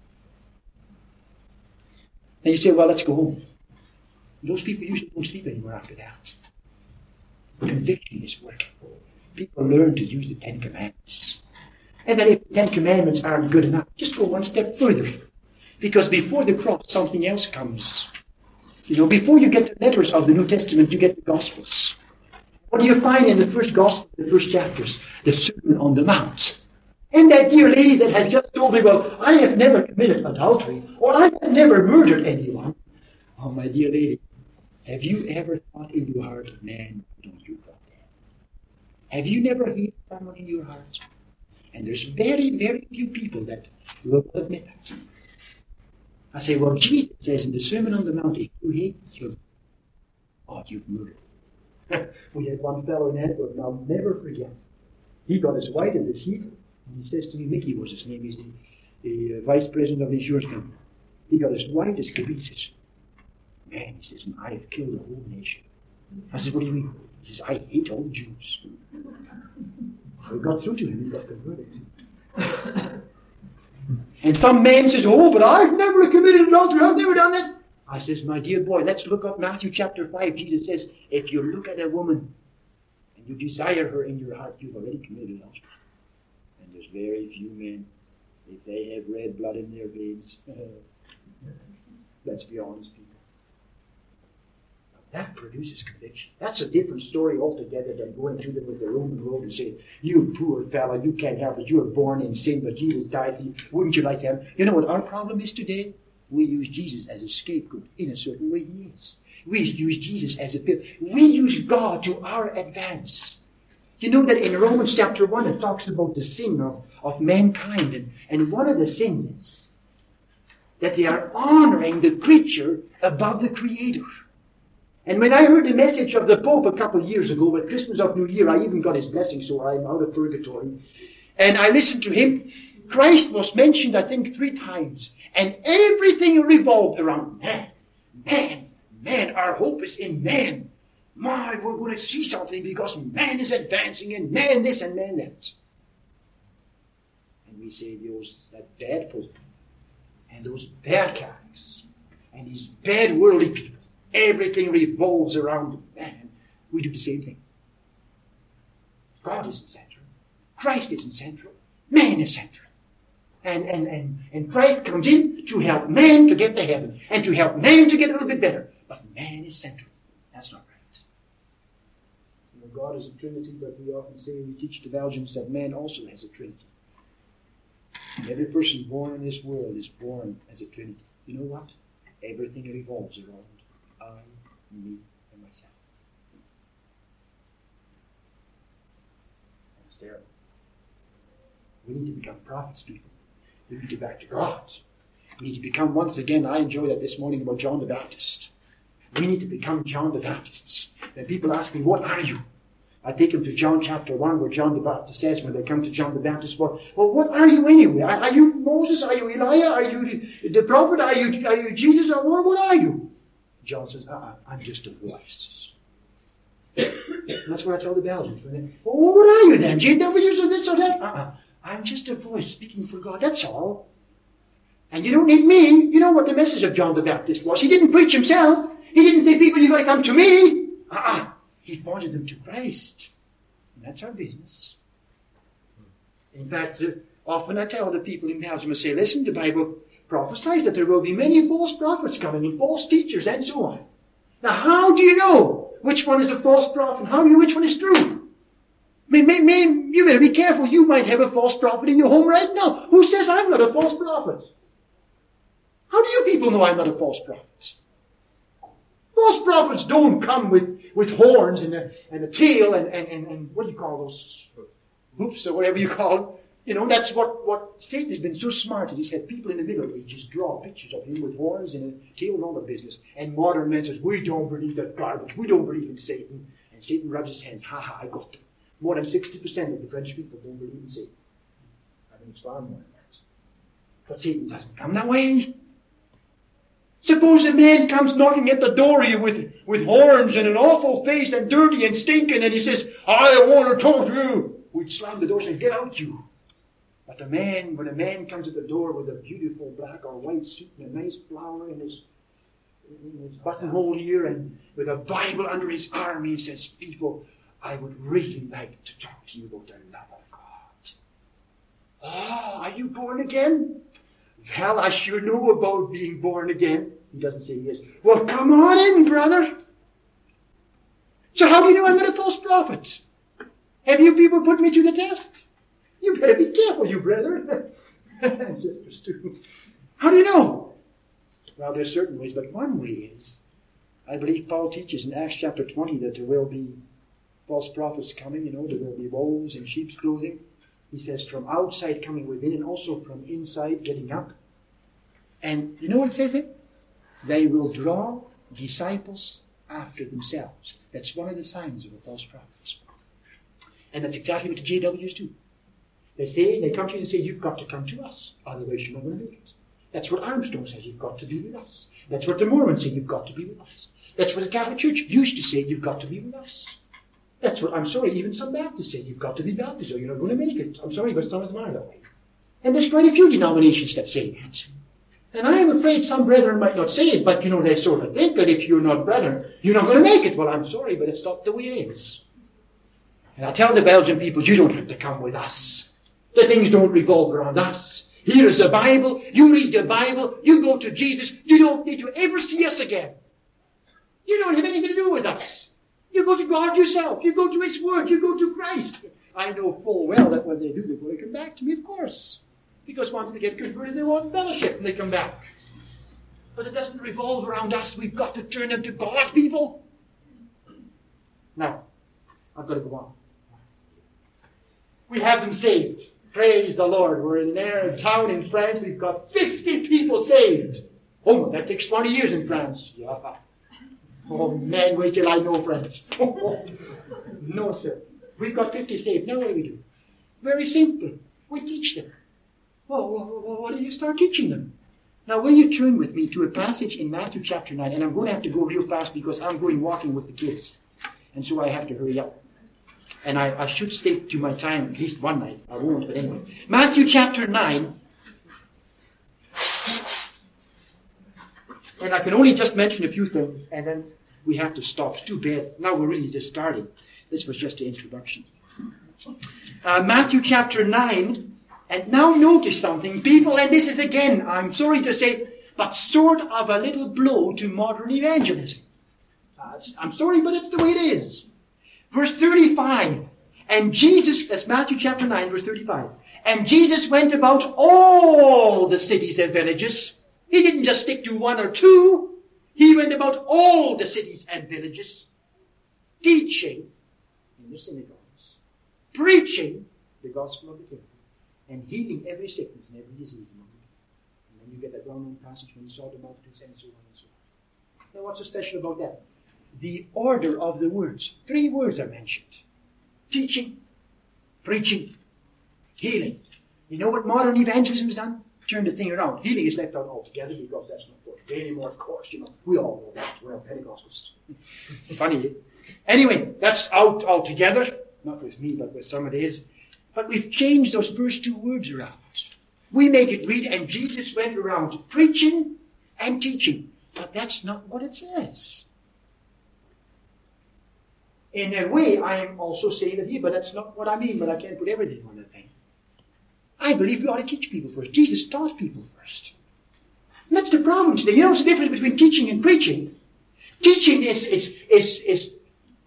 And you say, well, let's go home. Those people usually don't sleep anymore after that. Conviction is working. People learn to use the Ten Commandments. And then if the Ten Commandments aren't good enough, just go one step further. Because before the cross, something else comes. Before you get the letters of the New Testament, you get the Gospels. What do you find in the first Gospel, the first chapters? The Sermon on the Mount. And that dear lady that has just told me, well, I have never committed adultery, or I have never murdered anyone. Oh, my dear lady, have you ever thought in your heart, man, don't you got that? Have you never hated someone in your heart? And there's very, very few people that will admit that. I say, well, Jesus says in the Sermon on the Mount, if you hate your God, you've murdered. We had one fellow in Antwerp, and I'll never forget. He got as white as a sheet, and he says to me, Mickey was his name, he's the vice president of the insurance company. He got as white as could be. He says, man, he says, I have killed a whole nation. I said, what do you mean? He says, I hate all Jews. We got through to him, he got converted. And some man says, oh, but I've never committed adultery, I've never done that. I says, my dear boy, let's look up Matthew chapter 5. Jesus says, if you look at a woman and you desire her in your heart, you've already committed adultery. And there's very few men, if they have red blood in their veins, let's be honest, people. That produces conviction. That's a different story altogether than going to them with the Roman road and saying, you poor fellow, you can't help it. You were born in sin, but Jesus died for you. Wouldn't you like to have? You know what our problem is today? We use Jesus as a scapegoat. In a certain way, he is. We use Jesus as a pillar. We use God to our advance. You know that in Romans chapter 1 it talks about the sin of mankind. And one of the sins is that they are honoring the creature above the Creator. And when I heard the message of the Pope a couple of years ago, at Christmas of New Year, I even got his blessing, so I'm out of purgatory. And I listened to him. Christ was mentioned, I think, 3 times. And everything revolved around man. Man. Man. Our hope is in man. My, we're going to see something because man is advancing and man this and man that. And we say that bad Pope and those bad Catholics and these bad worldly people. Everything revolves around man. We do the same thing. God isn't central. Christ isn't central. Man is central. And Christ comes in to help man to get to heaven and to help man to get a little bit better. But man is central. That's not right. You know, God is a Trinity, but we often say, we teach the Belgians that man also has a Trinity. And every person born in this world is born as a Trinity. You know what? Everything revolves around I, me, and myself. That's terrible. We need to become prophets, people. We need to get back to God. We need to become, once again, I enjoyed that this morning about John the Baptist. We need to become John the Baptists. When people ask me, what are you? I take them to John chapter 1, where John the Baptist says, when they come to John the Baptist, well, what are you anyway? Are you Moses? Are you Elijah? Are you the prophet? Are you Jesus? Or what are you? John says, I'm just a voice. That's what I tell the Belgians. Well, what are you then? JWs or this or that? I'm just a voice speaking for God. That's all. And you don't need me. You know what the message of John the Baptist was. He didn't preach himself. He didn't say, people, you've got to come to me. He pointed them to Christ. And that's our business. In fact, often I tell the people in Belgium, I say, listen, the Bible prophesies that there will be many false prophets coming and false teachers and so on. Now, how do you know which one is a false prophet? How do you know which one is true? You better be careful. You might have a false prophet in your home right now. Who says I'm not a false prophet? How do you people know I'm not a false prophet? False prophets don't come with horns and a tail and what do you call those? Hoops or whatever you call them. You know, that's what Satan has been so smart that he's had people in the Middle Ages draw pictures of him with horns and a tail and all the business. And modern men says, we don't believe that garbage. We don't believe in Satan. And Satan rubs his hands. Ha ha, I got them. More than 60% of the French people don't believe in Satan. I think it's far more than that. But Satan doesn't come that way. Suppose a man comes knocking at the door here with horns and an awful face and dirty and stinking and he says, I want to talk to you. We'd slam the door and say, get out you. But when a man comes at the door with a beautiful black or white suit and a nice flower in his buttonhole here and with a Bible under his arm, he says, people, I would really like to talk to you about the love of God. Oh, are you born again? Well, I sure know about being born again. He doesn't say yes. Well, come on in, brother. So how do you know I'm not a false prophet? Have you people put me to the test? You better be careful, you brother. Sisters too. How do you know? Well, there's certain ways, but one way is, I believe Paul teaches in Acts chapter 20 that there will be false prophets coming, there will be wolves in sheep's clothing. He says from outside coming within and also from inside getting up. And you know what it says there? They will draw disciples after themselves. That's one of the signs of a false prophet. And that's exactly what the JWs do. They come to you and say, you've got to come to us, otherwise you're not going to make it. That's what Armstrong says, you've got to be with us. That's what the Mormons say, you've got to be with us. That's what the Catholic Church used to say, you've got to be with us. That's what, even some Baptists say, you've got to be Baptist or you're not going to make it. I'm sorry, but some of them are that way. And there's quite a few denominations that say that. And I am afraid some brethren might not say it, but they sort of think that if you're not brethren, you're not going to make it. Well, I'm sorry, but it's not the way it is. And I tell the Belgian people, you don't have to come with us. The things don't revolve around us. Here is the Bible. You read the Bible. You go to Jesus. You don't need to ever see us again. You don't have anything to do with us. You go to God yourself. You go to His Word. You go to Christ. I know full well that when they do, they're going to come back to me, of course. Because once they get converted, they want fellowship and they come back. But it doesn't revolve around us. We've got to turn them to God, people. Now, I've got to go on. We have them saved. Praise the Lord. We're in a town in France. We've got 50 people saved. Oh, that takes 20 years in France. Yeah. Oh, man, wait till I know French. No, sir. We've got 50 saved. Now what do we do? Very simple. We teach them. Well, what do you start teaching them? Now, will you turn with me to a passage in Matthew chapter 9? And I'm going to have to go real fast because I'm going walking with the kids. And so I have to hurry up. And I should stick to my time at least one night. I won't, but anyway. Matthew chapter 9. And I can only just mention a few things, and then we have to stop. It's too bad. Now we're really just starting. This was just an introduction. Matthew chapter 9. And now notice something, people, and this is again, I'm sorry to say, but sort of a little blow to modern evangelism. I'm sorry, but it's the way it is. Verse 35, and Jesus, that's Matthew chapter 9, verse 35. And Jesus went about all the cities and villages. He didn't just stick to one or two. He went about all the cities and villages, teaching in the synagogues, preaching the gospel of the kingdom, and healing every sickness and every disease among them. And then you get that well-known passage when he saw the multitudes and so on and so on. Now what's so special about that? The order of the words. 3 words are mentioned. Teaching, preaching, healing. You know what modern evangelism has done? Turn the thing around. Healing is left out altogether because that's not for today anymore, of course. We all know that. We're all Pentecostals. Funny. Anyway, that's out altogether. Not with me, but with some it is. But we've changed those first 2 words around. We make it read, and Jesus went around preaching and teaching. But that's not what it says. In a way, I am also saying it here, but that's not what I mean, but I can't put everything on that thing. I believe we ought to teach people first. Jesus taught people first. And that's the problem today. You know what's the difference between teaching and preaching? Teaching is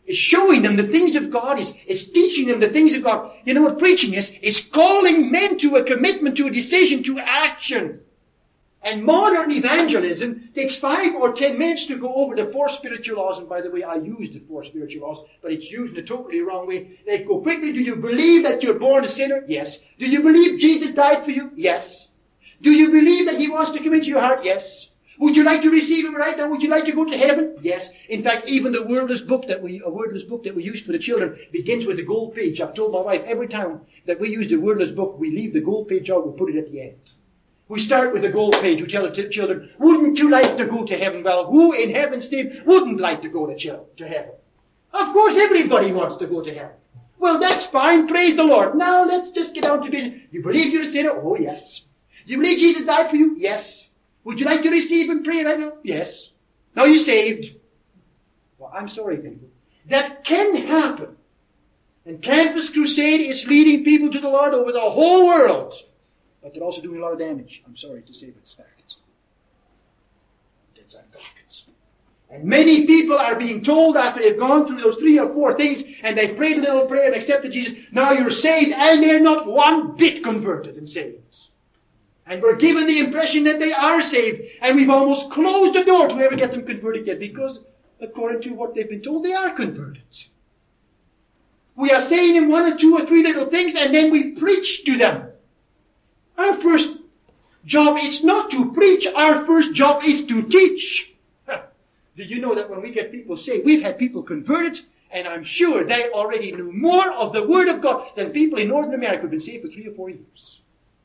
It's showing them the things of God. It's teaching them the things of God. You know what preaching is? It's calling men to a commitment, to a decision, to action. And modern evangelism takes 5 or 10 minutes to go over the 4 spiritual laws. And by the way, I use the 4 spiritual laws, but it's used in a totally wrong way. They go quickly. Do you believe that you're born a sinner? Yes. Do you believe Jesus died for you? Yes. Do you believe that He wants to come into your heart? Yes. Would you like to receive Him right now? Would you like to go to heaven? Yes. In fact, even the wordless book that we use for the children begins with a gold page. I've told my wife every time that we use the wordless book, we leave the gold page out, we put it at the end. We start with the gold page. We tell the children, wouldn't you like to go to heaven? Well, who in heaven's name wouldn't like to go to heaven? Of course, everybody wants to go to heaven. Well, that's fine. Praise the Lord. Now, let's just get down to business. You believe you're a sinner? Oh, yes. Do you believe Jesus died for you? Yes. Would you like to receive Him, pray right now? Yes. Now you're saved. Well, I'm sorry, people. That can happen. And Campus Crusade is leading people to the Lord over the whole world. But they're also doing a lot of damage. I'm sorry to say, but it's facts. It's facts. And many people are being told after they've gone through those 3 or 4 things, and they've prayed a little prayer and accepted Jesus, now you're saved, and they're not one bit converted and saved. And we're given the impression that they are saved, and we've almost closed the door to ever get them converted yet, because according to what they've been told, they are converted. We are saying them 1 or 2 or 3 little things, and then we preach to them. Our first job is not to preach, our first job is to teach. Did you know that when we get people saved, we've had people converted, and I'm sure they already knew more of the Word of God than people in Northern America who've been saved for 3 or 4 years.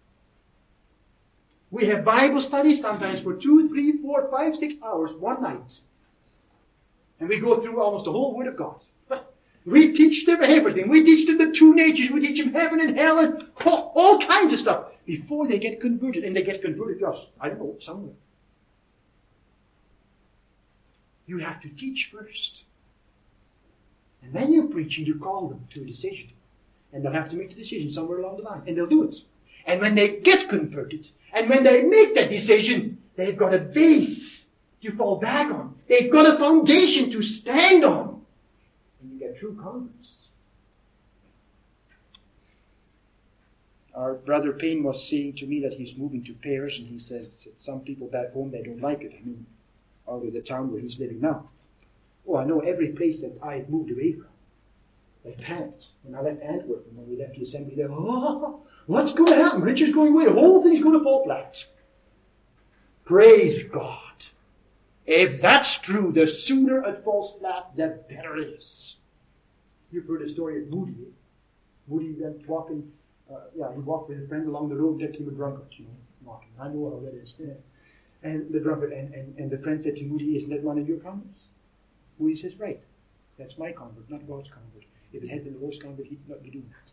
We have Bible studies sometimes for 2, 3, 4, 5, 6 hours, one night. And we go through almost the whole Word of God. We teach them everything. We teach them the 2 natures. We teach them heaven and hell and all kinds of stuff before they get converted. And they get converted just, I don't know, somewhere. You have to teach first. And then you're preaching, you call them to a decision. And they'll have to make the decision somewhere along the line. And they'll do it. And when they get converted, and when they make that decision, they've got a base to fall back on. They've got a foundation to stand on. And you get true converts. Our brother Payne was saying to me that he's moving to Paris, and he says that some people back home, they don't like it. I mean, out of the town where he's living now. Oh, I know every place that I've moved away from. They panicked. When I left Antwerp, and when we left the assembly there, what's going to happen? Richard's going away. The whole thing's going to fall flat. Praise God. If that's true, the sooner it falls flat, the better it is. You've heard the story of Moody. Moody went walking, he walked with a friend along the road, took him a drunkard, walking. I know how that is. And the drunkard, and the friend said to Moody, isn't that one of your converts? Moody says, right. That's my convert, not God's convert. If it had been the Lord's convert, he'd not be doing that.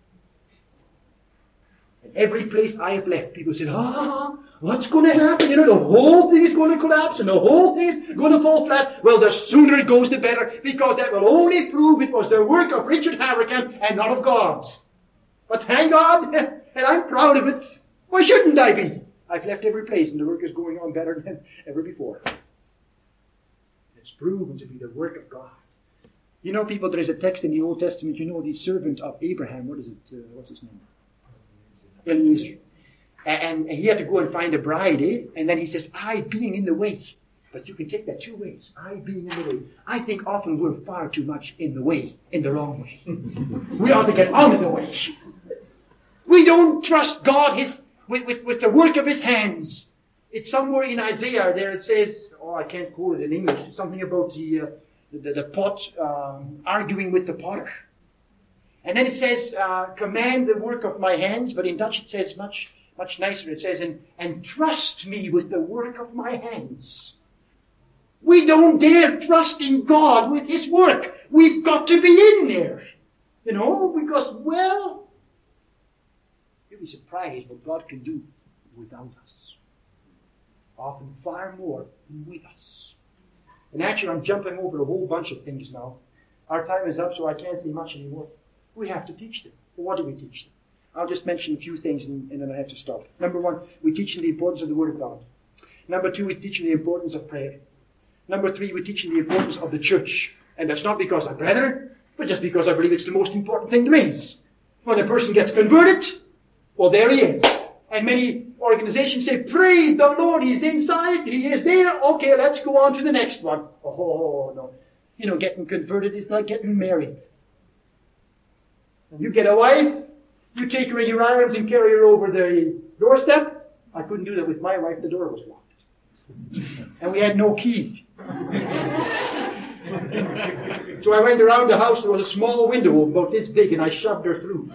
And every place I have left, people said, what's going to happen? The whole thing is going to collapse and the whole thing is going to fall flat. Well, the sooner it goes, the better, because that will only prove it was the work of Richard Harrigan and not of God. But thank God, and I'm proud of it. Why shouldn't I be? I've left every place and the work is going on better than ever before. It's proven to be the work of God. People, there is a text in the Old Testament, the servant of Abraham, what's his name? Eliezer. And he had to go and find a bride, And then he says, I being in the way. But you can take that 2 ways. I being in the way. I think often we're far too much in the way, in the wrong way. We ought to get out of the way. We don't trust God with the work of His hands. It's somewhere in Isaiah there it says, I can't quote it in English, something about the pot arguing with the potter. And then it says, command the work of my hands, but in Dutch it says much, much nicer. It says, and trust me with the work of my hands. We don't dare trust in God with His work. We've got to be in there. Because, you'll be surprised what God can do without us. Often far more than with us. And actually, I'm jumping over a whole bunch of things now. Our time is up, so I can't say much anymore. We have to teach them. Well, what do we teach them? I'll just mention a few things and then I have to stop. Number 1, we teach them the importance of the Word of God. Number 2, we teach them the importance of prayer. Number 3, we teach them the importance of the church. And that's not because I'm better, but just because I believe it's the most important thing there is. When a person gets converted, well, there he is. And many organizations say, praise the Lord, he's inside, he is there, okay, let's go on to the next one. Oh, no. You know, getting converted is like getting married. And you get a wife, you take her in your arms and carry her over the doorstep. I couldn't do that with my wife, the door was locked. And we had no key. So I went around the house, there was a small window about this big, and I shoved her through.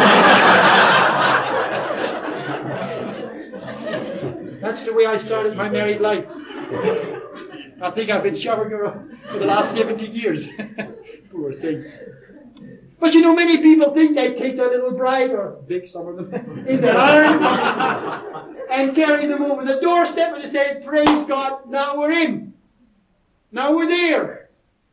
That's the way I started my married life. I think I've been shoving her for the last 70 years. Poor thing. But you know, many people think they take their little bride, or big some of them, in their arms and carry them over the doorstep and they say, praise God, now we're in. Now we're there.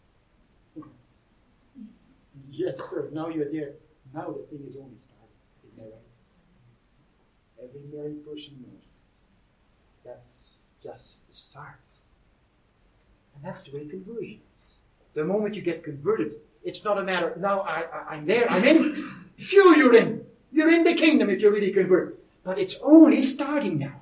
Yes, sir, now you're there. Now the thing is only started. Isn't that right? Every married person knows that's just the start. And that's the way conversion is. The moment you get converted, it's not a matter, now I'm there, I'm in. Sure, you're in. You're in the kingdom if you're really converted. But it's only starting now.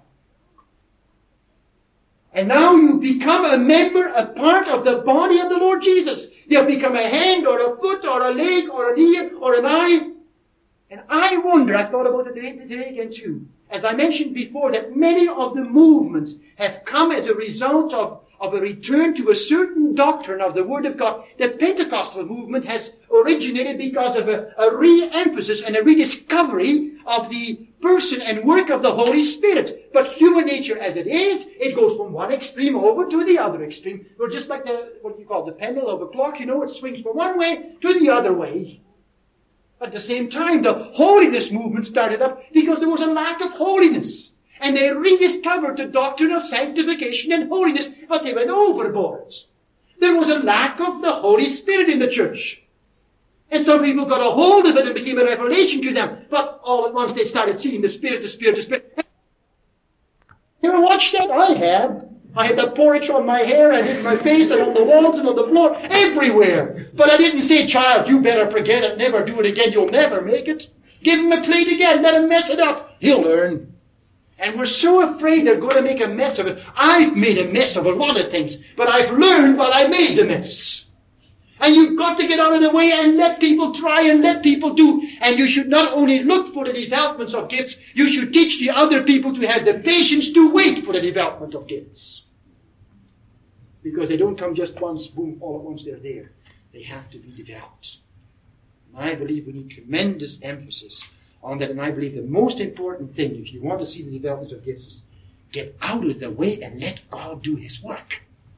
And now you become a member, a part of the body of the Lord Jesus. You've become a hand or a foot or a leg or an ear or an eye. And I wonder, I thought about it today again too, as I mentioned before, that many of the movements have come as a result of a return to a certain doctrine of the Word of God. The Pentecostal movement has originated because of a re-emphasis and a rediscovery of the person and work of the Holy Spirit. But human nature as it is, it goes from one extreme over to the other extreme. We're just like the pendulum of a clock, you know, it swings from one way to the other way. At the same time, the holiness movement started up because there was a lack of holiness. And they rediscovered the doctrine of sanctification and holiness, but they went overboard. There was a lack of the Holy Spirit in the church. And some people got a hold of it and became a revelation to them. But all at once they started seeing the Spirit, the Spirit, the Spirit. You ever watched that? I have. I had the porridge on my hair and in my face and on the walls and on the floor, everywhere. But I didn't say, child, you better forget it, never do it again, you'll never make it. Give him a plate again, let him mess it up. He'll learn. And we're so afraid they're going to make a mess of it. I've made a mess of a lot of things, but I've learned while I made the mess. And you've got to get out of the way and let people try and let people do. And you should not only look for the developments of gifts, you should teach the other people to have the patience to wait for the development of gifts. Because they don't come just once, boom, all at once they're there. They have to be developed. And I believe we need tremendous emphasis on that, and I believe the most important thing, if you want to see the development of gifts, is get out of the way and let God do His work.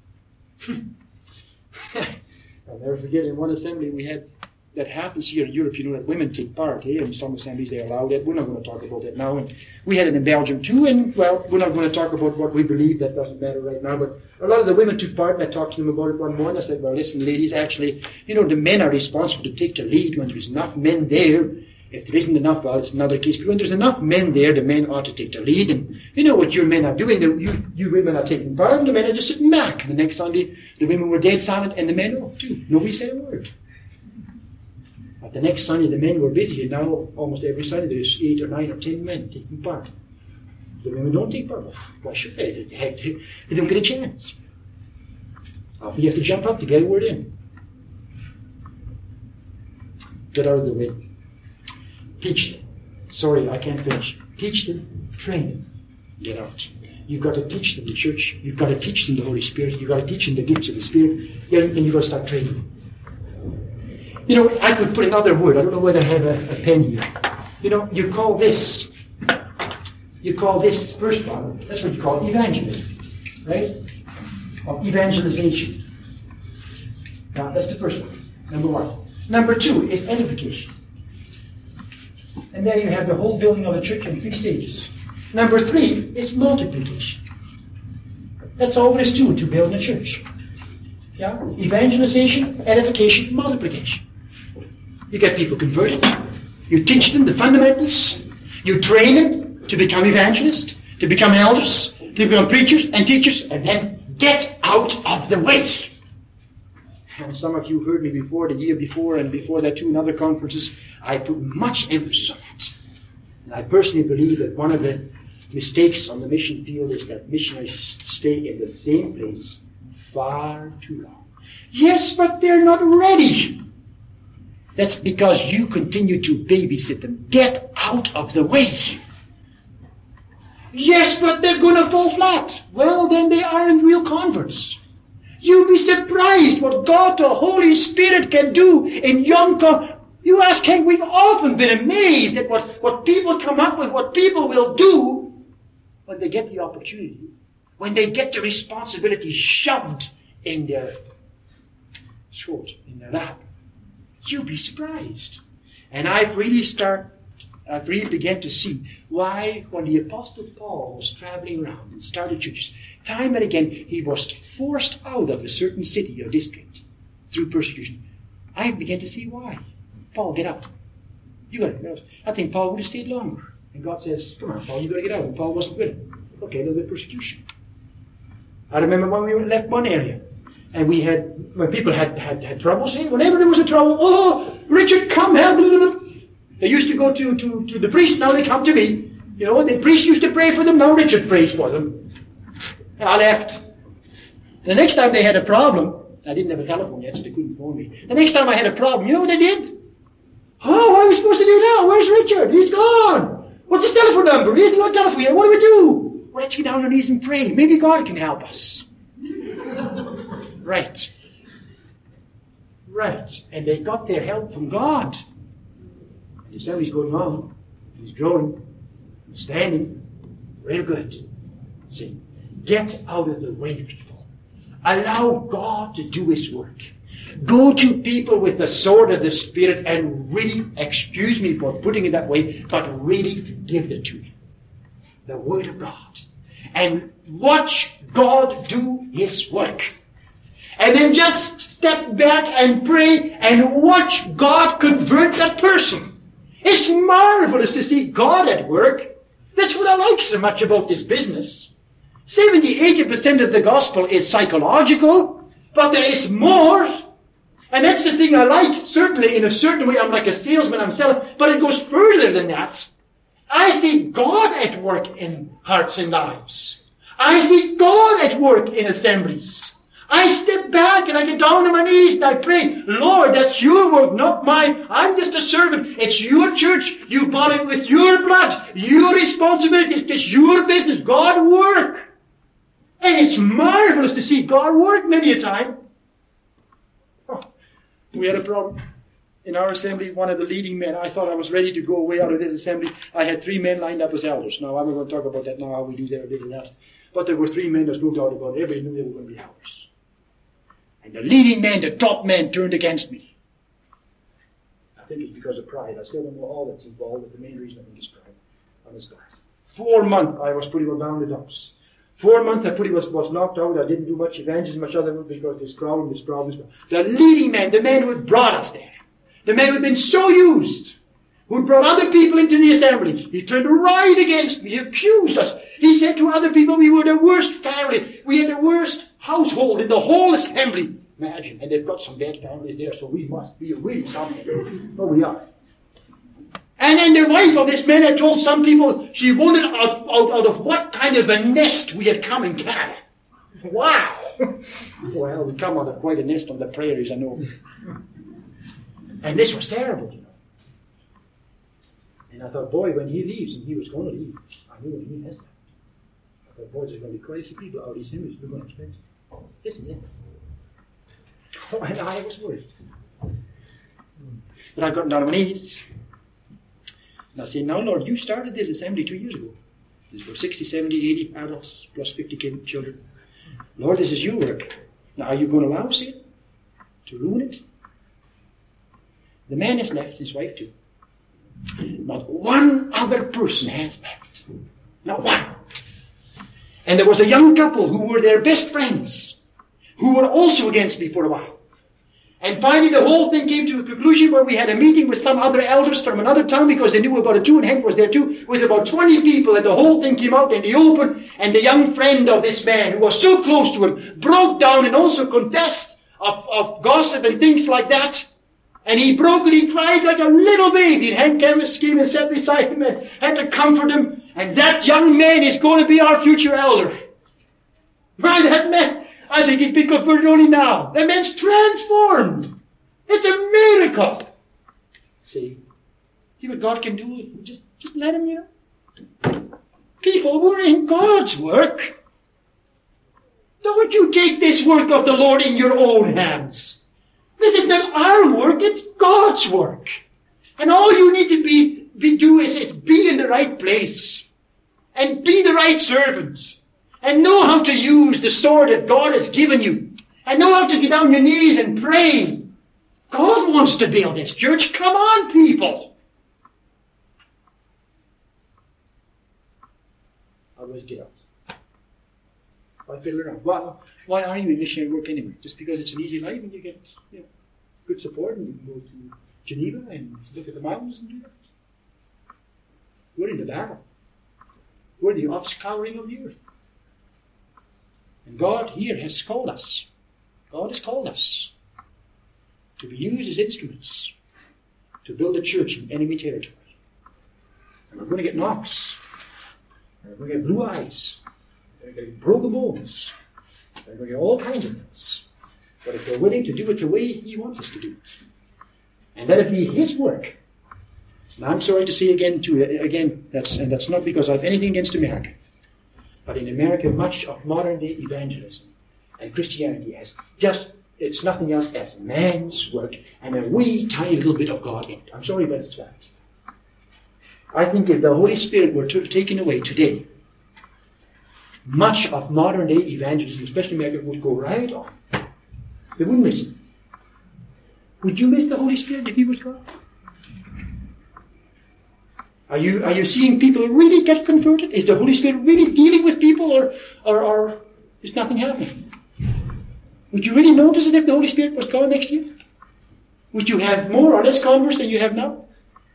I'll never forget, in one assembly we had, that happens here in Europe, you know, that women take part, in some assemblies they allow that. We're not going to talk about that now. And we had it in Belgium too, and, well, we're not going to talk about what we believe, that doesn't matter right now, but a lot of the women took part, and I talked to them about it one morning. I said, well, listen, ladies, actually, you know, the men are responsible to take the lead when there's enough men there. If there isn't enough, well, it's another case. But when there's enough men there, the men ought to take the lead. And you know what your men are doing. You women are taking part, and the men are just sitting back. The next Sunday, the women were dead silent, and the men off too. Nobody said a word. But the next Sunday, the men were busy, and now almost every Sunday there's 8 or 9 or 10 men taking part. The women don't take part. Why should they? They don't get a chance. Often you have to jump up to get a word in. Get out of the way. Teach them. Sorry, I can't finish. Teach them, train them, get out. You've got to teach them the church. You've got to teach them the Holy Spirit. You've got to teach them the gifts of the Spirit. And you've got to start training them. You know, I could put another word. I don't know whether I have a pen here. You know, you call this first one, that's what you call evangelism. Right? Or evangelization. Now, that's the first one. Number 1. Number 2 is edification. And there you have the whole building of a church in 3 stages. Number 3 is multiplication. That's all there is to build a church. Yeah? Evangelization, edification, multiplication. You get people converted. You teach them the fundamentals. You train them to become evangelists, to become elders, to become preachers and teachers, and then get out of the way. and some of you heard me before, the year before, and before that too in other conferences, I put much emphasis on it. And I personally believe that one of the mistakes on the mission field is that missionaries stay in the same place far too long. Yes, but they're not ready. That's because you continue to babysit them. Get out of the way. Yes, but they're going to fall flat. Well, then they aren't real converts. You'll be surprised what God, the Holy Spirit, can do in young converts. You ask Hank, we've often been amazed at what people come up with, what people will do when they get the opportunity, when they get the responsibility shoved in their throat, in their lap. You'll be surprised. And I've really began to see why when the Apostle Paul was traveling around and started churches, time and again he was forced out of a certain city or district through persecution. I began to see why. Paul, get out. You got to get out. I think Paul would have stayed longer. And God says, come on, Paul, you got to get out. And Paul wasn't with him. Okay, a little bit of persecution. I remember when we left one area, and when people had troubles, whenever there was a trouble, oh, Richard, come help. They used to go to the priest, now they come to me. You know, the priest used to pray for them, now Richard prays for them. And I left. The next time they had a problem, I didn't have a telephone yet, so they couldn't phone me. The next time I had a problem, you know what they did? Oh, what are we supposed to do now? Where's Richard? He's gone. What's his telephone number? He hasn't got a telephone yet. What do we do? Well, let's get down on our knees and pray. Maybe God can help us. Right. And they got their help from God. And the assembly's going on. He's growing. He's standing. Real good. See, get out of the way, people. Allow God to do His work. Go to people with the sword of the Spirit and really, excuse me for putting it that way, but really give it to them. The Word of God. And watch God do His work. And then just step back and pray and watch God convert that person. It's marvelous to see God at work. That's what I like so much about this business. 70-80% of the gospel is psychological, but there is more. And that's the thing I like. Certainly, in a certain way, I'm like a salesman, I'm selling, but it goes further than that. I see God at work in hearts and lives. I see God at work in assemblies. I step back and I get down on my knees and I pray, Lord, that's your work, not mine. I'm just a servant. It's your church. You bought it with your blood. Your responsibility. It's your business. God work. And it's marvelous to see God work many a time. We had a problem in our assembly. One of the leading men, I thought I was ready to go away out of this assembly. I had 3 men lined up as elders. Now, I'm not going to talk about that now, how we do that or did that. But there were 3 men, there's no doubt about it. Everybody knew they were going to be elders. And the leading man, the top man, turned against me. I think it's because of pride. I still don't know all that's involved, but the main reason I think is pride on his part. 4 months, I was pretty well down the dumps. 4 months, I pretty was knocked out. I didn't do much evangelism, much other than because this problem. The leading man, the man who had brought us there, the man who had been so used, who had brought other people into the assembly, he turned right against me. He accused us. He said to other people, we were the worst family. We had the worst household in the whole assembly. Imagine. And they've got some bad families there, so we must be really something. Oh, we are. And then the wife of this man had told some people she wondered out of what kind of a nest we had come in Canada. Wow! Well, we come out of quite a nest on the prairies, I know. And this was terrible, you know. And I thought, boy, when he leaves, and he was going to leave, I knew when he has that. I thought, boy, there's going to be quite a few people out of these images we're going to expect. This is it. Oh, and I was worried. But I got down on my knees. And I said, now, Lord, you started this assembly 2 years ago. There's about 60, 70, 80 adults, plus 50 children. Lord, this is your work. Now, are you going to allow sin to ruin it? The man has left, his wife too. Not one other person has left. Not one. And there was a young couple who were their best friends, who were also against me for a while. And finally the whole thing came to a conclusion where we had a meeting with some other elders from another town because they knew about it too, and Hank was there too, with about 20 people, and the whole thing came out in the open, and the young friend of this man, who was so close to him, broke down and also confessed of gossip and things like that. And he broke and he cried like a little baby. And Hank Camus came and sat beside him and had to comfort him. And that young man is going to be our future elder. Right, that man, I think he'd be converted only now. That man's transformed. It's a miracle. See what God can do? Just let him, People, we're in God's work. Don't you take this work of the Lord in your own hands. This is not our work, it's God's work. And all you need to do is be in the right place. And be the right servants. And know how to use the sword that God has given you. And know how to get on your knees and pray. God wants to build this church. Come on, people. Always get out. Why fiddle around? Why are you in missionary work anyway? Just because it's an easy life and you get good support and you can go to Geneva and look at the mountains and do that? We're in the battle. We're the offscouring of the earth. And God here has called us. God has called us to be used as instruments to build a church in enemy territory. And we're going to get knocks. And we're going to get blue eyes. We're going to get broken bones. We're going to get all kinds of things. But if we're willing to do it the way He wants us to do it, and let it be His work. And I'm sorry to say again, that's not because I have anything against America. But in America, much of modern day evangelism and Christianity it's nothing else as man's work and a wee tiny little bit of God in it. I'm sorry, but it's fact. I think if the Holy Spirit were taken away today, much of modern day evangelism, especially America, would go right on. They wouldn't miss Him. Would you miss the Holy Spirit if He was God? Are you seeing people really get converted? Is the Holy Spirit really dealing with people, or is nothing happening? Would you really notice it if the Holy Spirit was God next to you? Would you have more or less converts than you have now?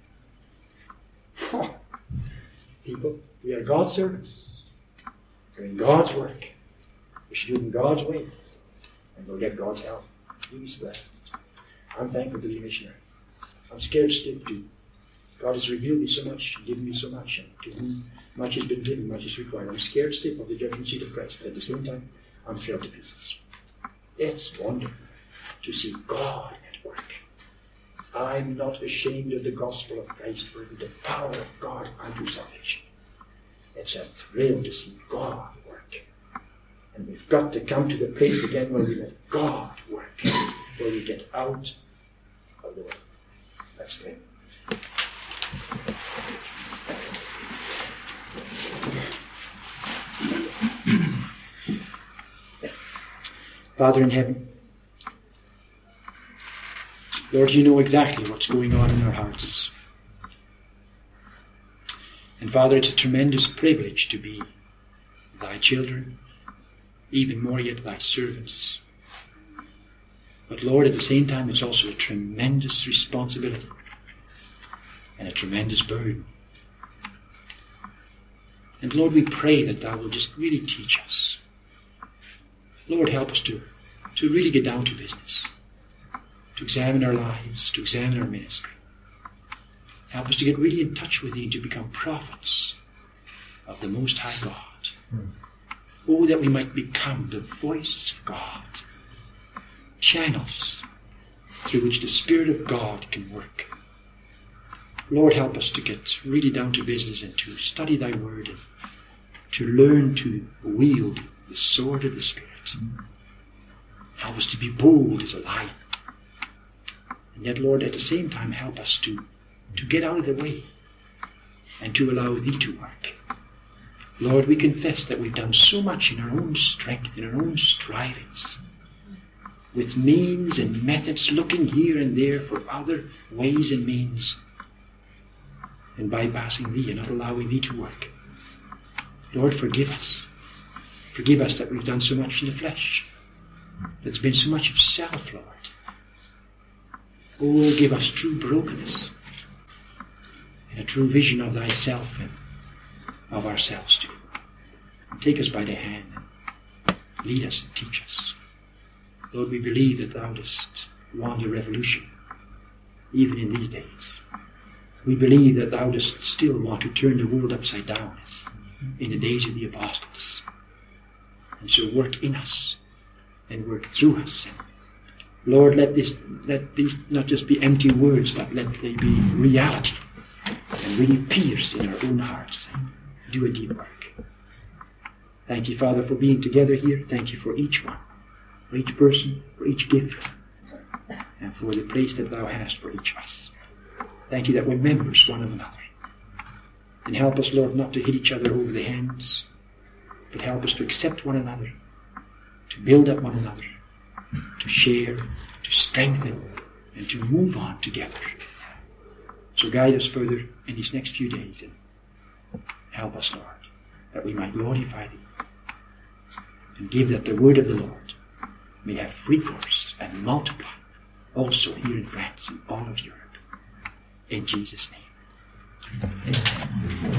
People, we are God's servants. We're in God's work. We should do it in God's way. And we'll get God's help. He's blessed. I'm thankful to be a missionary. I'm scared stiff too. God has revealed me so much, and given me so much, and to whom much has been given, much is required. I'm scared stiff of the judgment seat of Christ, but at the same time, I'm thrilled to pieces. It's wonderful to see God at work. I'm not ashamed of the gospel of Christ, for it is the power of God unto salvation. It's a thrill to see God work. And we've got to come to the place again where we let God work, where we get out of the way. Let's pray. Father in heaven, Lord, you know exactly what's going on in our hearts. And Father, it's a tremendous privilege to be Thy children, even more yet Thy servants. But Lord, at the same time, it's also a tremendous responsibility and a tremendous burden. And Lord, we pray that Thou will just really teach us. Lord, help us to really get down to business, to examine our lives, to examine our ministry. Help us to get really in touch with Thee, to become prophets of the Most High God. Oh, that we might become the voice of God, channels through which the Spirit of God can work. Lord, help us to get really down to business and to study Thy Word and to learn to wield the sword of the Spirit. Help us to be bold as a lion. And yet, Lord, at the same time, help us to get out of the way and to allow Thee to work. Lord, we confess that we've done so much in our own strength, in our own strivings, with means and methods, looking here and there for other ways and means, and bypassing Thee and not allowing Thee to work. Lord, forgive us. Forgive us that we've done so much in the flesh. There's been so much of self, Lord. Oh, give us true brokenness and a true vision of Thyself and of ourselves too. And take us by the hand and lead us and teach us. Lord, we believe that Thou dost want a revolution, even in these days. We believe that Thou dost still want to turn the world upside down as in the days of the apostles. And so work in us and work through us. And Lord, let these not just be empty words, but let they be reality and really pierce in our own hearts and do a deep work. Thank you, Father, for being together here. Thank you for each one, for each person, for each gift, and for the place that Thou hast for each of us. Thank you that we're members one of another. And help us, Lord, not to hit each other over the hands, but help us to accept one another, to build up one another, to share, to strengthen, and to move on together. So guide us further in these next few days, and help us, Lord, that we might glorify Thee, and give that the word of the Lord may have free course and multiply also here in France and all of Europe. In Jesus' name. Amen.